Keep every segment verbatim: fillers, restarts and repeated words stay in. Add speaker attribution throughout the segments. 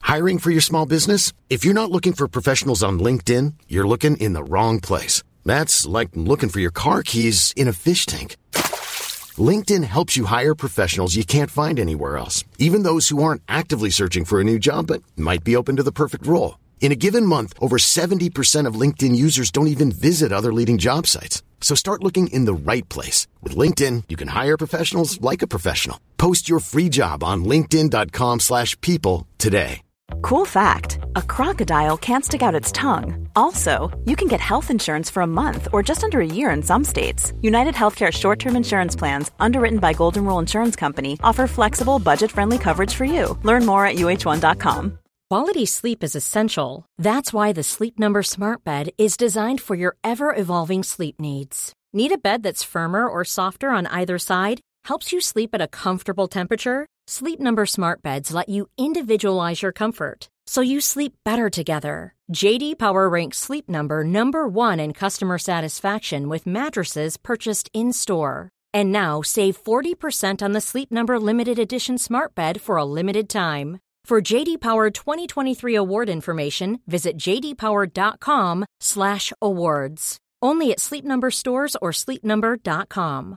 Speaker 1: Hiring for your small business? If you're not looking for professionals on LinkedIn, you're looking in the wrong place. That's like looking for your car keys in a fish tank. LinkedIn helps you hire professionals you can't find anywhere else, even those who aren't actively searching for a new job but might be open to the perfect role. In a given month, over seventy percent of LinkedIn users don't even visit other leading job sites. So start looking in the right place. With LinkedIn, you can hire professionals like a professional. Post your free job on linkedin dot com slash people today.
Speaker 2: Cool fact, a crocodile can't stick out its tongue. Also, you can get health insurance for a month or just under a year in some states. United Healthcare short-term insurance plans, underwritten by Golden Rule Insurance Company, offer flexible, budget-friendly coverage for you. Learn more at U H one dot com.
Speaker 3: Quality sleep is essential. That's why the Sleep Number Smart Bed is designed for your ever-evolving sleep needs. Need a bed that's firmer or softer on either side? Helps you sleep at a comfortable temperature? Sleep Number Smart Beds let you individualize your comfort, so you sleep better together. J D Power ranks Sleep Number number one in customer satisfaction with mattresses purchased in-store. And now, save forty percent on the Sleep Number Limited Edition Smart Bed for a limited time. For J D Power twenty twenty-three award information, visit j d power dot com slash awards. Only at Sleep Number stores or sleep number dot com.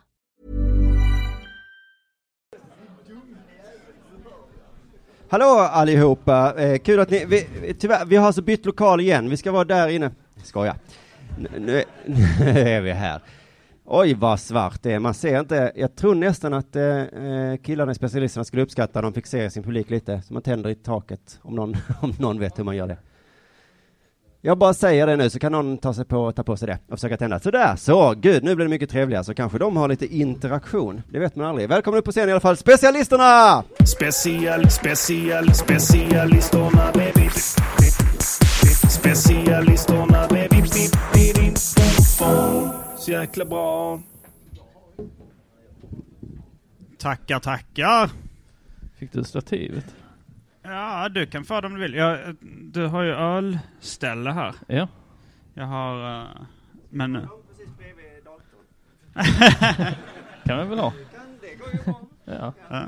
Speaker 4: Hallå allihopa, eh, kul att ni, vi, tyvärr, vi har alltså bytt lokal igen, vi ska vara där inne. Skoja. Nu, nu, nu är vi här. Oj vad svart det är, man ser inte, jag tror nästan att eh, killarna i specialisterna skulle uppskatta att de fick se sin publik lite, så man tänder i taket om någon, om någon vet hur man gör det. Jag bara säger det nu så kan någon ta sig på ta på sig det och försöka tända. Sådär, så gud, nu blir det mycket trevligare, så kanske de har lite interaktion. Det vet man aldrig. Välkommen upp på scenen i alla fall, specialisterna!
Speaker 5: Special, special, specialisterna, baby. Specialisterna, baby. Så jäkla bra. Tackar, tackar.
Speaker 6: Fick du stativet?
Speaker 5: Ja, du kan få det om du vill. Jag, du har ju ölställe här.
Speaker 6: Ja.
Speaker 5: Jag har... Uh, men...
Speaker 4: Precis bredvid datorn.
Speaker 6: Kan vi väl ha?
Speaker 4: Kan det gå igång?
Speaker 6: Ja.
Speaker 5: Uh.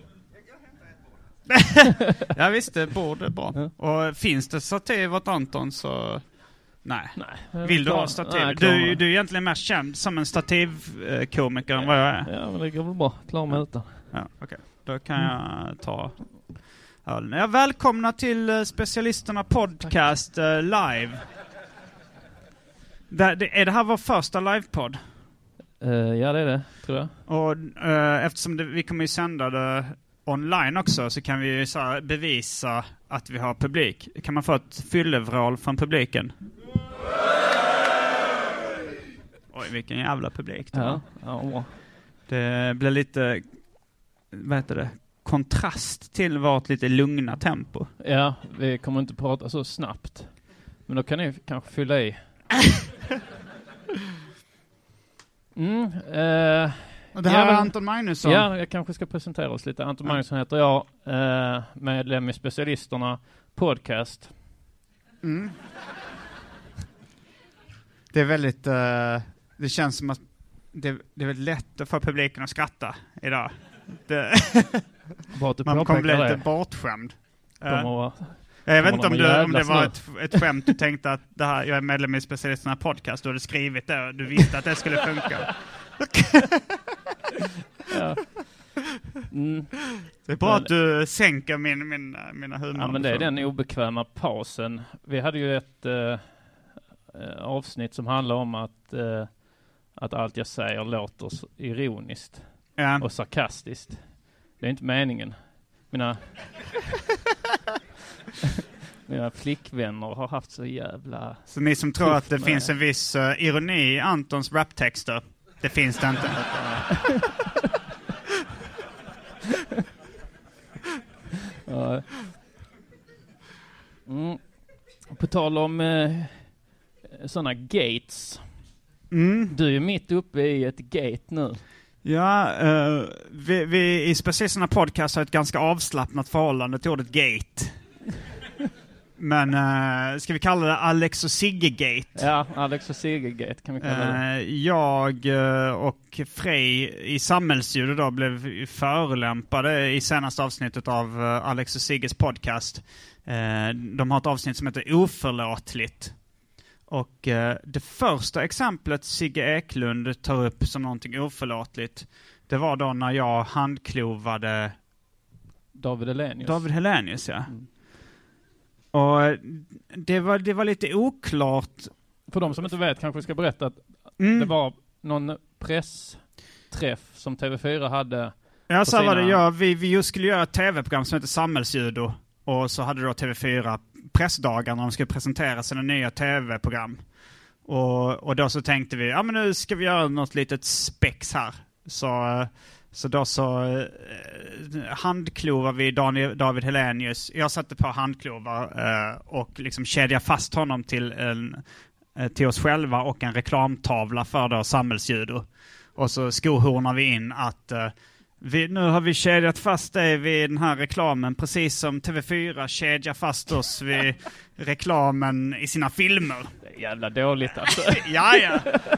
Speaker 5: Jag visste, borde bra. Ja. Och finns det stativ åt Anton så... Nej. Nej. Vill du ha stativ? Nej, du, du är egentligen mer känd som en stativkomiker än vad jag är.
Speaker 6: Ja, men det går väl bra. Klar med utan.
Speaker 5: Ja, okej. Okay. Då kan mm. jag ta... Jag välkomna till Specialisterna Podcast uh, live. Det, det, är det här vår första livepodd?
Speaker 6: Uh, ja, det är det, tror jag.
Speaker 5: Och uh, eftersom det, vi kommer ju sända det online också, så kan vi ju så här bevisa att vi har publik. Kan man få ett fyllevrål från publiken? Oj, vilken jävla publik det
Speaker 6: ja, ja.
Speaker 5: Det blir lite, vad heter det, kontrast till vårt lite lugna tempo.
Speaker 6: Ja, vi kommer inte prata så snabbt. Men då kan ni kanske fylla i. Mm, eh,
Speaker 5: och det här ja, är Anton Magnusson.
Speaker 6: Ja, jag kanske ska presentera oss lite. Anton ja. Magnusson heter jag, eh, medlem i Specialisterna Podcast.
Speaker 5: Mm. Det är väldigt, uh, det känns som att det, det är väldigt lätt att få publiken att skratta idag. Det man kommer bli lite bortskämd. Uh, jag vet inte om, du, om det var ett, ett skämt du tänkte att det här, jag är medlem i Specialisterna Podcast, du hade skrivit det och du visste att det skulle funka.
Speaker 6: Ja. Mm.
Speaker 5: Det är bra men, att du sänker min, min, mina humor.
Speaker 6: Ja, men det är den obekväma pausen. Vi hade ju ett uh, avsnitt som handlar om att, uh, att allt jag säger låter ironiskt ja. och sarkastiskt. Det är inte meningen. Mina mina flickvänner har haft så jävla...
Speaker 5: Så ni som tror att det med. finns en viss uh, ironi i Antons raptexter, det finns det inte.
Speaker 6: Ja. Mm. På tal om eh, sådana gates.
Speaker 5: Mm.
Speaker 6: Du är mitt uppe i ett gate nu.
Speaker 5: Ja, uh, vi, vi i Specialisterna Podcast har ett ganska avslappnat förhållande till ordet gate. Men uh, ska vi kalla det Alex och Sigge-gate?
Speaker 6: Ja, Alex och Sigge-gate kan vi kalla det.
Speaker 5: Uh, jag uh, och Frej i Samhällsljud då blev förolämpade i senaste avsnittet av uh, Alex och Sigges podcast. Uh, de har ett avsnitt som heter Oförlåtligt. Och uh, det första exemplet Sigge Eklund tar upp som någonting oförlåtligt, det var då när jag handklovade
Speaker 6: David Hellenius.
Speaker 5: David Hellenius, ja. Mm. Och det var, det var lite oklart.
Speaker 6: För de som inte vet kanske vi ska berätta att
Speaker 5: mm.
Speaker 6: det var någon pressträff som T V fyra hade.
Speaker 5: Ja, så sina... var det. Ja, vi, vi skulle göra ett tv-program som heter Samhällsljud. Och så hade då T V fyra pressdagar när de skulle presentera sina nya tv-program. Och, och då så tänkte vi, ja men nu ska vi göra något litet spex här. Så... Så då så eh, handklovar vi Daniel, David Hellenius. Jag satte på handklovar eh, och liksom kedjade fast honom till, en, eh, till oss själva och en reklamtavla för då Samhällsljud. Och så skohornar vi in att eh, vi, nu har vi kedjat fast dig vid den här reklamen precis som T V fyra kedjar fast oss vid reklamen i sina filmer.
Speaker 6: Det är jävla dåligt alltså.
Speaker 5: ja, ja.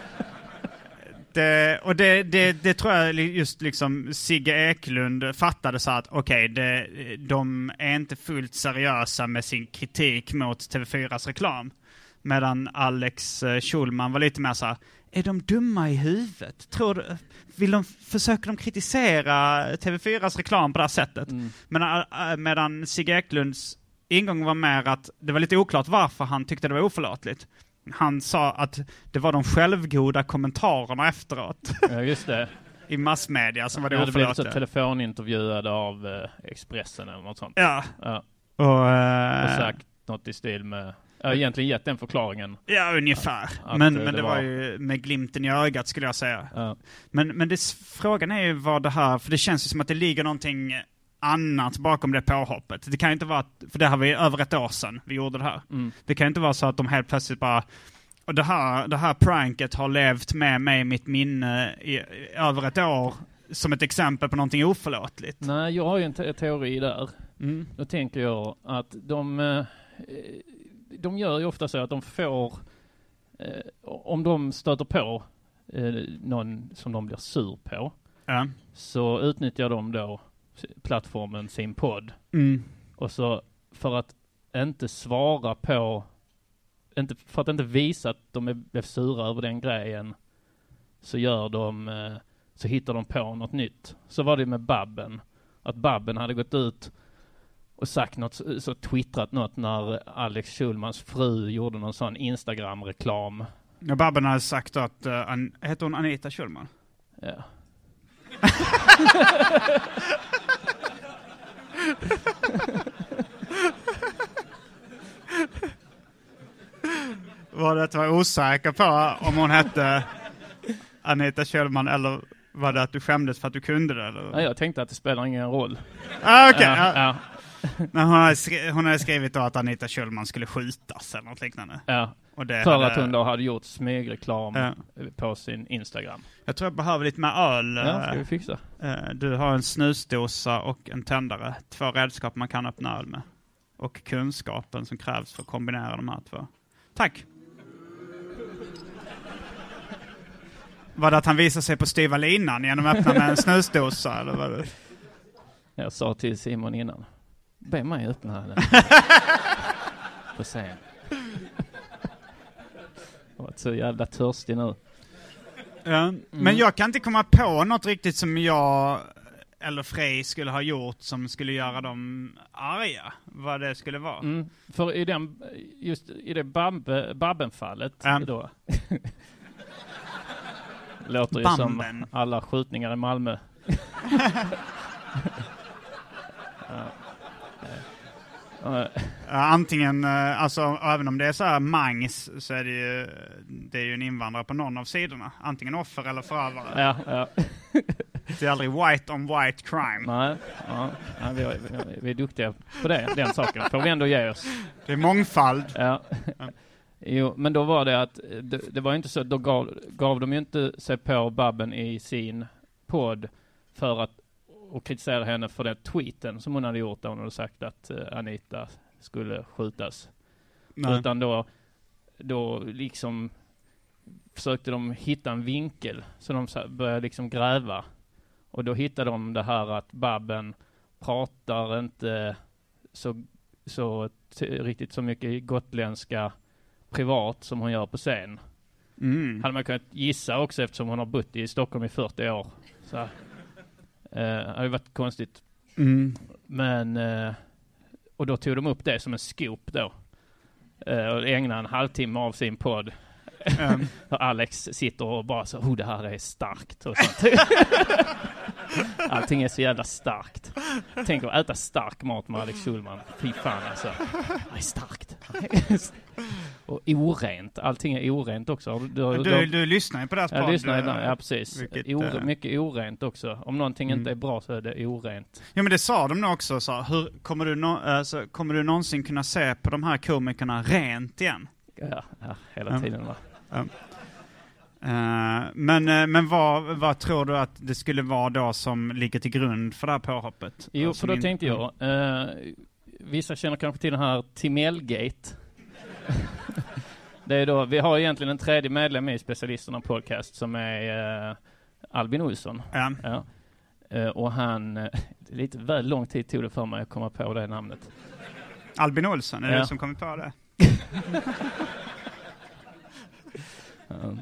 Speaker 5: Det, och det, det, det tror jag just liksom Sigge Eklund fattade så att okej, okay, de är inte fullt seriösa med sin kritik mot T V fyras reklam. Medan Alex Schulman var lite mer så här, är de dumma i huvudet? Tror du, vill de, försöker de kritisera T V fyras reklam på det här sättet? Mm. Men, medan Sigge Eklunds ingång var mer att det var lite oklart varför han tyckte det var oförlåtligt. Han sa att det var de självgoda kommentarerna efteråt.
Speaker 6: Ja, just det.
Speaker 5: I massmedia som var det oförlåtligt.
Speaker 6: Jag hade blivit så telefonintervjuad av eh, Expressen eller något sånt.
Speaker 5: Ja.
Speaker 6: ja.
Speaker 5: Och, eh,
Speaker 6: och sagt något i stil med... Jag har egentligen gett den förklaringen.
Speaker 5: Ja, ungefär.
Speaker 6: Att,
Speaker 5: men
Speaker 6: att
Speaker 5: men det,
Speaker 6: det
Speaker 5: var
Speaker 6: var
Speaker 5: ju med glimten i ögat skulle jag säga.
Speaker 6: Ja.
Speaker 5: Men, men det, frågan är ju vad det här... För det känns ju som att det ligger någonting annat bakom det påhoppet. Det kan ju inte vara... För det här var ju över ett år sedan vi gjorde det här.
Speaker 6: Mm.
Speaker 5: Det kan ju inte vara så att de helt plötsligt bara... Och det här, det här pranket har levt med mig i mitt minne i, i över ett år som ett exempel på någonting oförlåtligt.
Speaker 6: Nej, jag har ju en te- teori där.
Speaker 5: Mm.
Speaker 6: Då tänker jag att de, eh, de gör ju ofta så att de får, eh, om de stöter på eh, någon som de blir sur på,
Speaker 5: ja.
Speaker 6: så utnyttjar de då plattformen sin podd.
Speaker 5: Mm.
Speaker 6: Och så för att inte svara på Inte, för att inte visa att de är, blev sura över den grejen, så gör de eh, så hittar de på något nytt. Så var det med Babben. Att Babben hade gått ut och sagt något, så twittrat något när Alex Schulmans fru gjorde någon sån Instagram-reklam.
Speaker 5: Ja, Babben hade sagt att uh, an, heter hon Anita Schulman?
Speaker 6: Ja.
Speaker 5: Var det att du var osäker på om hon hette Anita Schulman, eller var det att du skämdes för att du kunde det? Eller?
Speaker 6: Ja, jag tänkte att det spelar ingen roll.
Speaker 5: Ah, okej. Okay.
Speaker 6: Ja,
Speaker 5: ja.
Speaker 6: ja.
Speaker 5: Men hon hade, skri- hon hade skrivit då att Anita Schulman skulle skjutas eller något liknande.
Speaker 6: Ja,
Speaker 5: och det
Speaker 6: för
Speaker 5: hade...
Speaker 6: att hon då hade gjort smygreklam
Speaker 5: ja.
Speaker 6: på sin Instagram.
Speaker 5: Jag tror jag behöver lite mer öl.
Speaker 6: Ja, ska vi fixa.
Speaker 5: Du har en snusdosa och en tändare. Två redskap man kan öppna öl med. Och kunskapen som krävs för att kombinera de här två. Tack! Var det att han visade sig på styva linan genom att öppna med en snusdosa? Eller vad det?
Speaker 6: Jag sa till Simon innan, be mig öppna den. Får se. Jag var så jävla törstig nu.
Speaker 5: Ja, mm. Men jag kan inte komma på något riktigt som jag eller Frej skulle ha gjort som skulle göra dem arga. Vad det skulle vara.
Speaker 6: Mm. För i den, just i det Babbe, Babben-fallet
Speaker 5: ja.
Speaker 6: då... Låter ju som alla skjutningar i Malmö. ja.
Speaker 5: Ja, antingen, alltså även om det är så här mangs, så är det ju, det är ju en invandrare på någon av sidorna. Antingen offer eller förövare.
Speaker 6: Ja, ja.
Speaker 5: Det är aldrig white on white crime.
Speaker 6: Nej, ja, ja, vi, vi, vi är duktiga på det, den saken. Får vi ändå ge oss.
Speaker 5: Det är mångfald.
Speaker 6: Ja. Jo, men då var det att det, det var inte så, då gav, gav de ju inte sig på Babben i sin podd för att och kritisera henne för den tweeten som hon hade gjort där hon hade sagt att uh, Anita skulle skjutas.
Speaker 5: Nej.
Speaker 6: Utan då, då liksom försökte de hitta en vinkel. Så de började liksom gräva. Och då hittade de det här att Babben pratar inte så, så t- riktigt så mycket gotländska privat som hon gör på scen.
Speaker 5: Mm.
Speaker 6: Hade man kunnat gissa också eftersom hon har bott i Stockholm i fyrtio år. Så eh, det hade varit konstigt.
Speaker 5: Mm.
Speaker 6: Men eh, och då tog de upp det som en scoop då. Eh, och ägnade en halvtimme av sin podd. Mm. Alex sitter och bara så, oh det här är starkt och sånt. Allting är så jävla starkt. Tänk att äta stark mat med Alex Schulman. Fy fan alltså. Det är starkt. Och orent. Allting är orent också. Du,
Speaker 5: du, du, du lyssnar ju på deras podd.
Speaker 6: Jag lyssnar ibland, ja precis.
Speaker 5: Vilket,
Speaker 6: Ore, mycket orent också. Om någonting mm. inte är bra så är det orent.
Speaker 5: Ja men det sa de nog också. Så, hur, kommer, du no, alltså, kommer du någonsin kunna se på de här komikerna rent igen?
Speaker 6: Ja, ja hela tiden va.
Speaker 5: Um. Uh, men uh, men vad, vad tror du att det skulle vara då som ligger till grund för det här påhoppet?
Speaker 6: Jo,
Speaker 5: alltså
Speaker 6: för då
Speaker 5: min...
Speaker 6: tänkte jag uh, vissa känner kanske till den här Timellgate. Det är då, vi har egentligen en tredje medlem i Specialisterna podcast som är uh, Albin Olsson.
Speaker 5: Ja.
Speaker 6: Ja. Uh, och han, uh, lite väl lång tid tog det för mig att komma på det namnet.
Speaker 5: Albin Olsson, är
Speaker 6: ja.
Speaker 5: det du som kommer på det?
Speaker 6: um.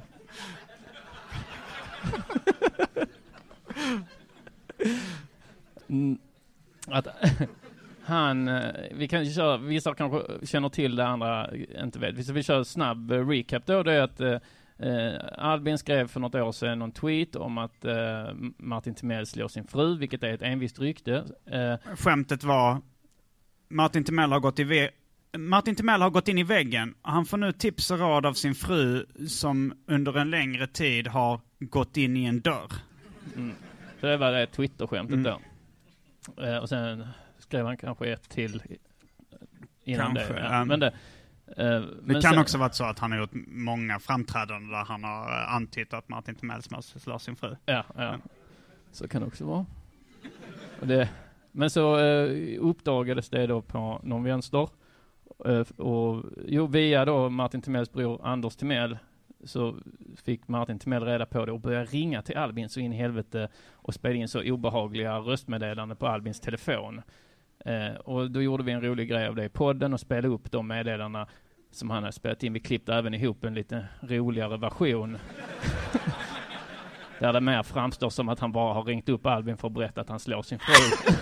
Speaker 6: mm, att han vi kan köra, vissa kanske känner till det, andra inte vet. Vi kör snabb recap då. Det är att eh, Albin skrev för något år sedan någon tweet om att eh, Martin Timell slår sin fru, vilket är ett envist rykte. Eh,
Speaker 5: Skämtet var Martin Timell har gått i ve- Martin Timell har gått in i väggen. Han får nu tips och råd av sin fru som under en längre tid har gått in i en dörr.
Speaker 6: Mm. Så det var det Twitter-skämtet
Speaker 5: mm.
Speaker 6: då. Eh, och sen skrev han kanske ett till innan
Speaker 5: kanske,
Speaker 6: det. Ja.
Speaker 5: Ja.
Speaker 6: Men det, eh,
Speaker 5: det
Speaker 6: men
Speaker 5: kan
Speaker 6: sen,
Speaker 5: också vara så att han har gjort många framträdanden där han har antytt att Martin Timell slår sin fru.
Speaker 6: Ja, ja, ja. Så kan det också vara. Och det, men så eh, uppdagades det då på någon vänster. Och jo, via då Martin Timells bror Anders Timell så fick Martin Timell reda på det och började ringa till Albin så in i helvete och spela in så obehagliga röstmeddelanden på Albins telefon. Eh, och då gjorde vi en rolig grej av det i podden och spelade upp de meddelandena som han hade spelat in. Vi klippte även ihop en lite roligare version där det mer framstår som att han bara har ringt upp Albin för att berätta att han slår sin fru.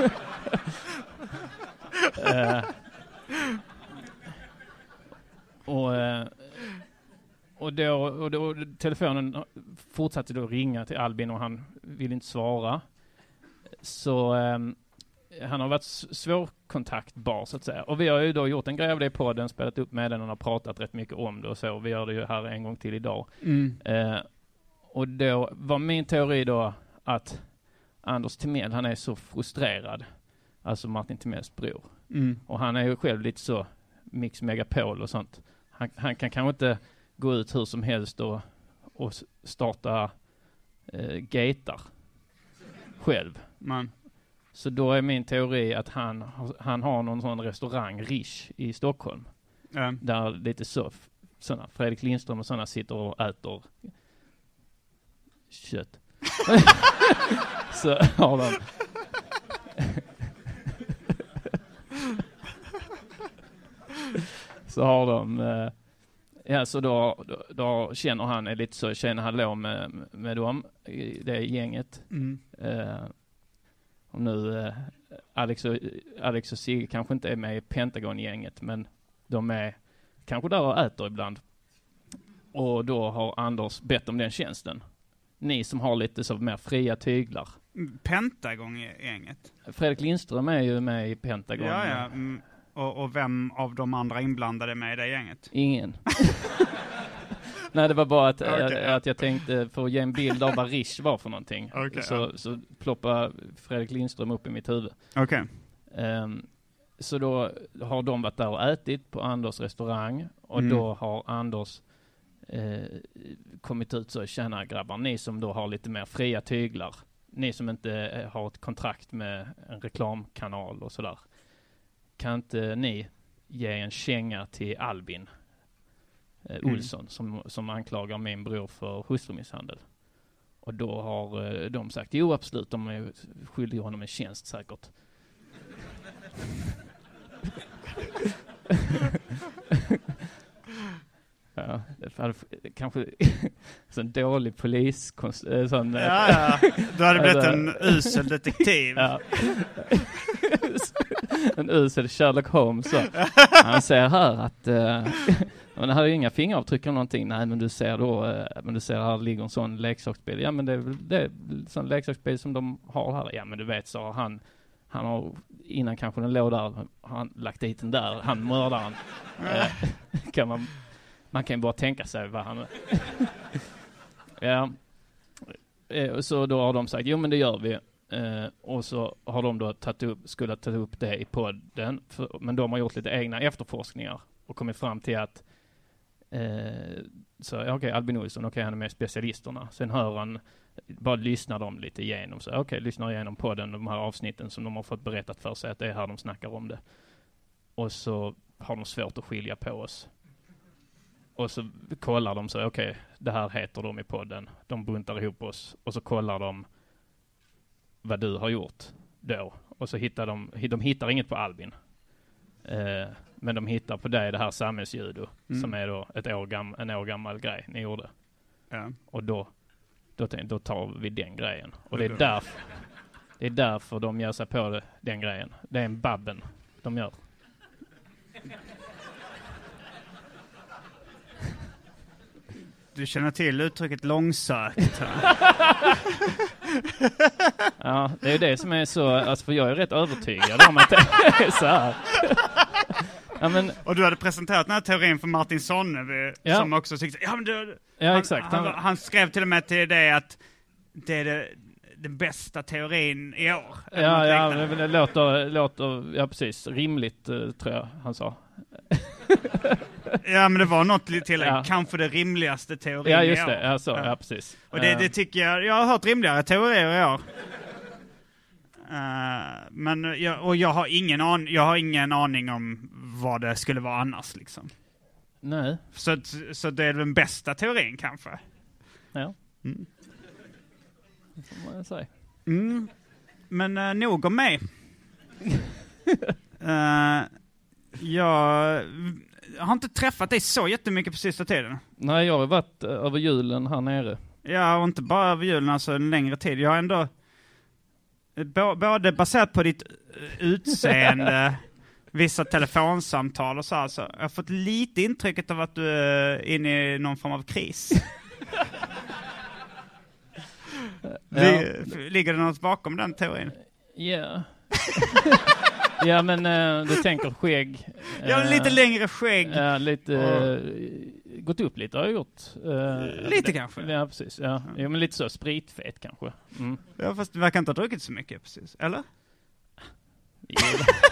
Speaker 6: eh, Och, och, då, och då telefonen fortsatte då ringa till Albin och han ville inte svara. Så um, han har varit svårkontaktbar så att säga. Och vi har ju då gjort en grej av det i podden, spelat upp med den och har pratat rätt mycket om det och så. Vi gör det ju här en gång till idag.
Speaker 5: Mm.
Speaker 6: Uh, och då var min teori då att Anders Timell, han är så frustrerad. Alltså Martin Timells bror.
Speaker 5: Mm.
Speaker 6: Och han är ju själv lite så Mix Megapol och sånt. Han, han kan kanske inte gå ut hur som helst och, och starta eh, gatar själv.
Speaker 5: Man.
Speaker 6: Så då är min teori att han, han har någon sån restaurang, Rish, i Stockholm.
Speaker 5: Ja.
Speaker 6: Där lite så, såna, Fredrik Lindström och sådana sitter och äter kött. Så har de... Så har de, eh, ja så då, då, då känner han lite så, känner han lov med, med dem, i det gänget.
Speaker 5: Mm.
Speaker 6: Eh, och nu, eh, Alex och, Alex och Sigge kanske inte är med i Pentagon-gänget, men de är kanske där och äter ibland. Och då har Anders bett om den tjänsten. Ni som har lite så mer fria tyglar.
Speaker 5: Pentagon-gänget?
Speaker 6: Fredrik Lindström är ju med i Pentagon.
Speaker 5: Ja, ja. Mm. Och, och vem av de andra inblandade med i det gänget?
Speaker 6: Ingen. Nej, det var bara att,
Speaker 5: okay,
Speaker 6: att,
Speaker 5: ja.
Speaker 6: att jag tänkte för att ge en bild av vad Rish var för någonting.
Speaker 5: Okay,
Speaker 6: så,
Speaker 5: ja.
Speaker 6: så ploppar Fredrik Lindström upp i mitt huvud.
Speaker 5: Okay.
Speaker 6: Um, så då har de varit där och ätit på Anders restaurang. Och
Speaker 5: mm.
Speaker 6: då har Anders eh, kommit ut så, tjena grabbar, ni som då har lite mer fria tyglar. Ni som inte har ett kontrakt med en reklamkanal och sådär. kan inte ni ge en känga till Albin eh, Olsson mm. som, som anklagar min bror för hustrumisshandel. Och då har eh, de sagt, jo absolut, de är skyldiga honom en tjänst säkert. Ja, det hade kanske en dålig polis sån,
Speaker 5: ja, ja. Du hade blivit en usel detektiv.
Speaker 6: Ja. En usel Sherlock Holmes. Så. Han säger här att uh, men här är inga fingeravtryck eller någonting. Nej, men du ser då uh, men du ser här ligger en sån leksaksbil. Ja, men det är, det är sån leksaksbil som de har här. Ja, men du vet, så han han har innan kanske den låg där, han lagt dit den där, han mördaren. uh, kan man Man kan ju bara tänka sig vad han... ja. Så då har de sagt, jo men det gör vi. Eh, och så har de då tagit upp, skulle ta upp det i podden. För, men de har gjort lite egna efterforskningar och kommit fram till att eh, så okej, okay, Albin Olsson, okej, okay, han är med specialisterna. Sen hör han, bara lyssnar de lite igenom. Så okej, okay, lyssnar igenom podden, de här avsnitten som de har fått berättat för sig att det är här de snackar om det. Och så har de svårt att skilja på oss. Och så kollar de så, okej, okay, det här heter de i podden. De buntar ihop oss. Och så kollar de vad du har gjort då. Och så hittar de, de hittar inget på Albin. Eh, men de hittar på dig det här samhällsjudo. Mm. Som är då ett år gam, en år gammal grej ni gjorde. Ja. Och då, då, då tar vi den grejen. Och det är därför, det är därför de gör sig på det, den grejen. Det är en babben de gör.
Speaker 5: Du känner till uttrycket långsökt.
Speaker 6: Ja, det är det som är så, alltså för jag är rätt övertygad om att det är så här. Ja, men,
Speaker 5: och du hade presenterat den här teorin för Martin Sonneby, ja. Som också tyckte, ja men du,
Speaker 6: ja,
Speaker 5: han,
Speaker 6: exakt.
Speaker 5: Han, han skrev till och med till dig att det är det, den bästa teorin i år.
Speaker 6: Ja, ja, det låter, låter, ja precis, rimligt tror jag han sa.
Speaker 5: Ja, men det var något till, ja. Kanske det rimligaste teorin.
Speaker 6: Ja, just det, ja, så, ja. Ja, precis.
Speaker 5: Och det, det tycker jag, jag har hört rimligare teorier i år. Uh, men jag, och jag har ingen an, jag har ingen aning om vad det skulle vara annars liksom.
Speaker 6: Nej.
Speaker 5: Så, så det är den bästa teorin kanske.
Speaker 6: Ja. Mm. Det får man säga.
Speaker 5: Mm. Men uh, nog om mig. uh, jag Jag har inte träffat dig så jättemycket på sista tiden.
Speaker 6: Nej, jag har varit över julen här nere.
Speaker 5: Ja, och inte bara över julen, alltså en längre tid. Jag har ändå, b- både baserat på ditt utseende, vissa telefonsamtal och så här, så jag har fått lite intrycket av att du är inne i någon form av kris. Ja. Ligger det något bakom den teorin?
Speaker 6: Ja. Yeah. Ja, men uh, du tänker skägg. Uh,
Speaker 5: ja, lite längre skägg.
Speaker 6: Ja, uh, lite uh, gått upp lite har jag gjort. Uh,
Speaker 5: lite
Speaker 6: det,
Speaker 5: kanske.
Speaker 6: Ja, precis. Ja. Ja. Ja, men lite så spritfet kanske. Mm.
Speaker 5: Ja, fast du verkar inte ha druckit så mycket precis, eller?
Speaker 6: Ja.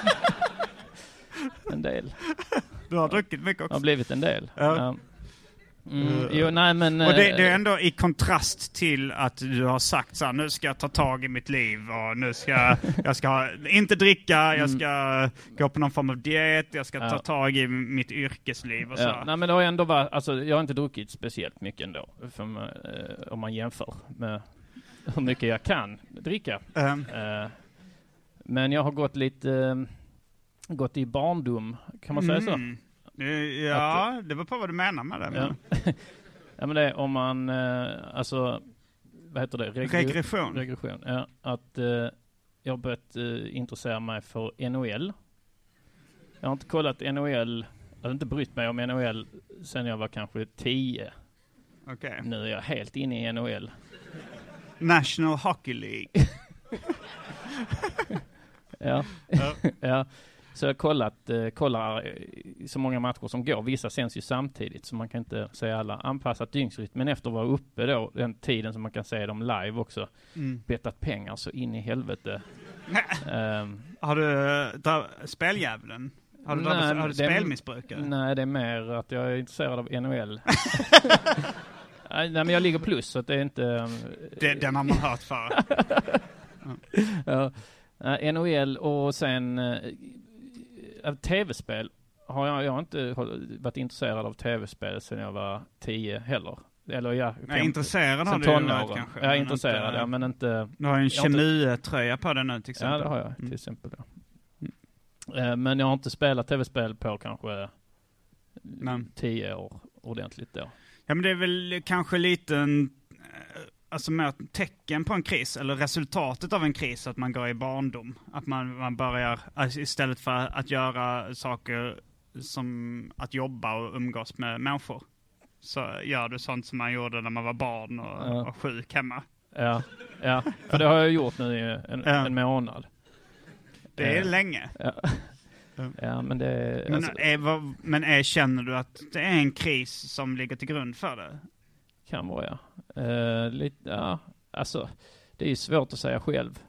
Speaker 6: En del.
Speaker 5: Du har druckit mycket också.
Speaker 6: Det har blivit en del.
Speaker 5: Ja.
Speaker 6: Ja. Mm, jo, nej, men,
Speaker 5: och det, det är ändå i kontrast till att du har sagt så här, nu ska jag ta tag i mitt liv och nu ska jag ska ha, inte dricka, jag ska mm. gå på någon form av diet, jag ska ja. ta tag i mitt yrkesliv och så.
Speaker 6: Ja, nej, men det har ändå varit, alltså jag har inte druckit speciellt mycket ändå, för, eh, om man jämför med hur mycket jag kan dricka. Mm. Eh, men jag har gått lite eh, gått i barndom, kan man säga
Speaker 5: mm. så? Ja, att, det var på vad du menar med det.
Speaker 6: Ja, ja men det är om man, eh, alltså, vad heter det?
Speaker 5: Regre- regression.
Speaker 6: Regression, ja. Att eh, jag har börjat eh, intressera mig för N H L. Jag har inte kollat N H L, jag har inte brytt mig om N H L sen jag var kanske tio.
Speaker 5: Okej. Okay.
Speaker 6: Nu är jag helt inne i N H L.
Speaker 5: National Hockey League.
Speaker 6: Ja, ja. Ja. Så jag har kollat, eh, kollar eh, så många matcher som går. Vissa sänds ju samtidigt, så man kan inte säga alla anpassat dygnsrytm. Men efter att vara uppe då, den tiden som man kan se dem live också, mm. bettat pengar så in i helvete. um,
Speaker 5: har du dra- speldjävulen? Har du, nej, har du spelmissbrukare?
Speaker 6: Nej, det är mer att jag är intresserad av N H L. Nej, men jag ligger plus, så att det är inte... Um,
Speaker 5: det, den har man hört för.
Speaker 6: Ja. Uh, N H L och sen... Uh, av tv-spel har jag, jag har inte varit intresserad av tv-spel sedan jag var tio heller. Eller jag,
Speaker 5: jag är intresserad av det
Speaker 6: tonår, kanske. Jag är intresserad, inte, ja, men inte...
Speaker 5: Du har en Chemue-tröja på den nu till exempel.
Speaker 6: Ja, det har jag till mm. exempel. Ja. Mm. Men jag har inte spelat tv-spel på kanske men. tio år ordentligt då.
Speaker 5: Ja, men det är väl kanske lite en, alltså mer tecken på en kris, eller resultatet av en kris, att man går i barndom. Att man, man börjar, alltså istället för att göra saker som att jobba och umgås med människor, så gör du sånt som man gjorde när man var barn och, ja. och sjuk hemma.
Speaker 6: Ja, ja, för det har jag gjort nu i en, ja. en månad.
Speaker 5: Det är uh, länge.
Speaker 6: Ja. Ja, men det...
Speaker 5: Men,
Speaker 6: alltså,
Speaker 5: är, vad, men är, känner du att det är en kris som ligger till grund för det?
Speaker 6: Kan vara, ja. Uh, lite, ja. Alltså, det är ju svårt att säga själv.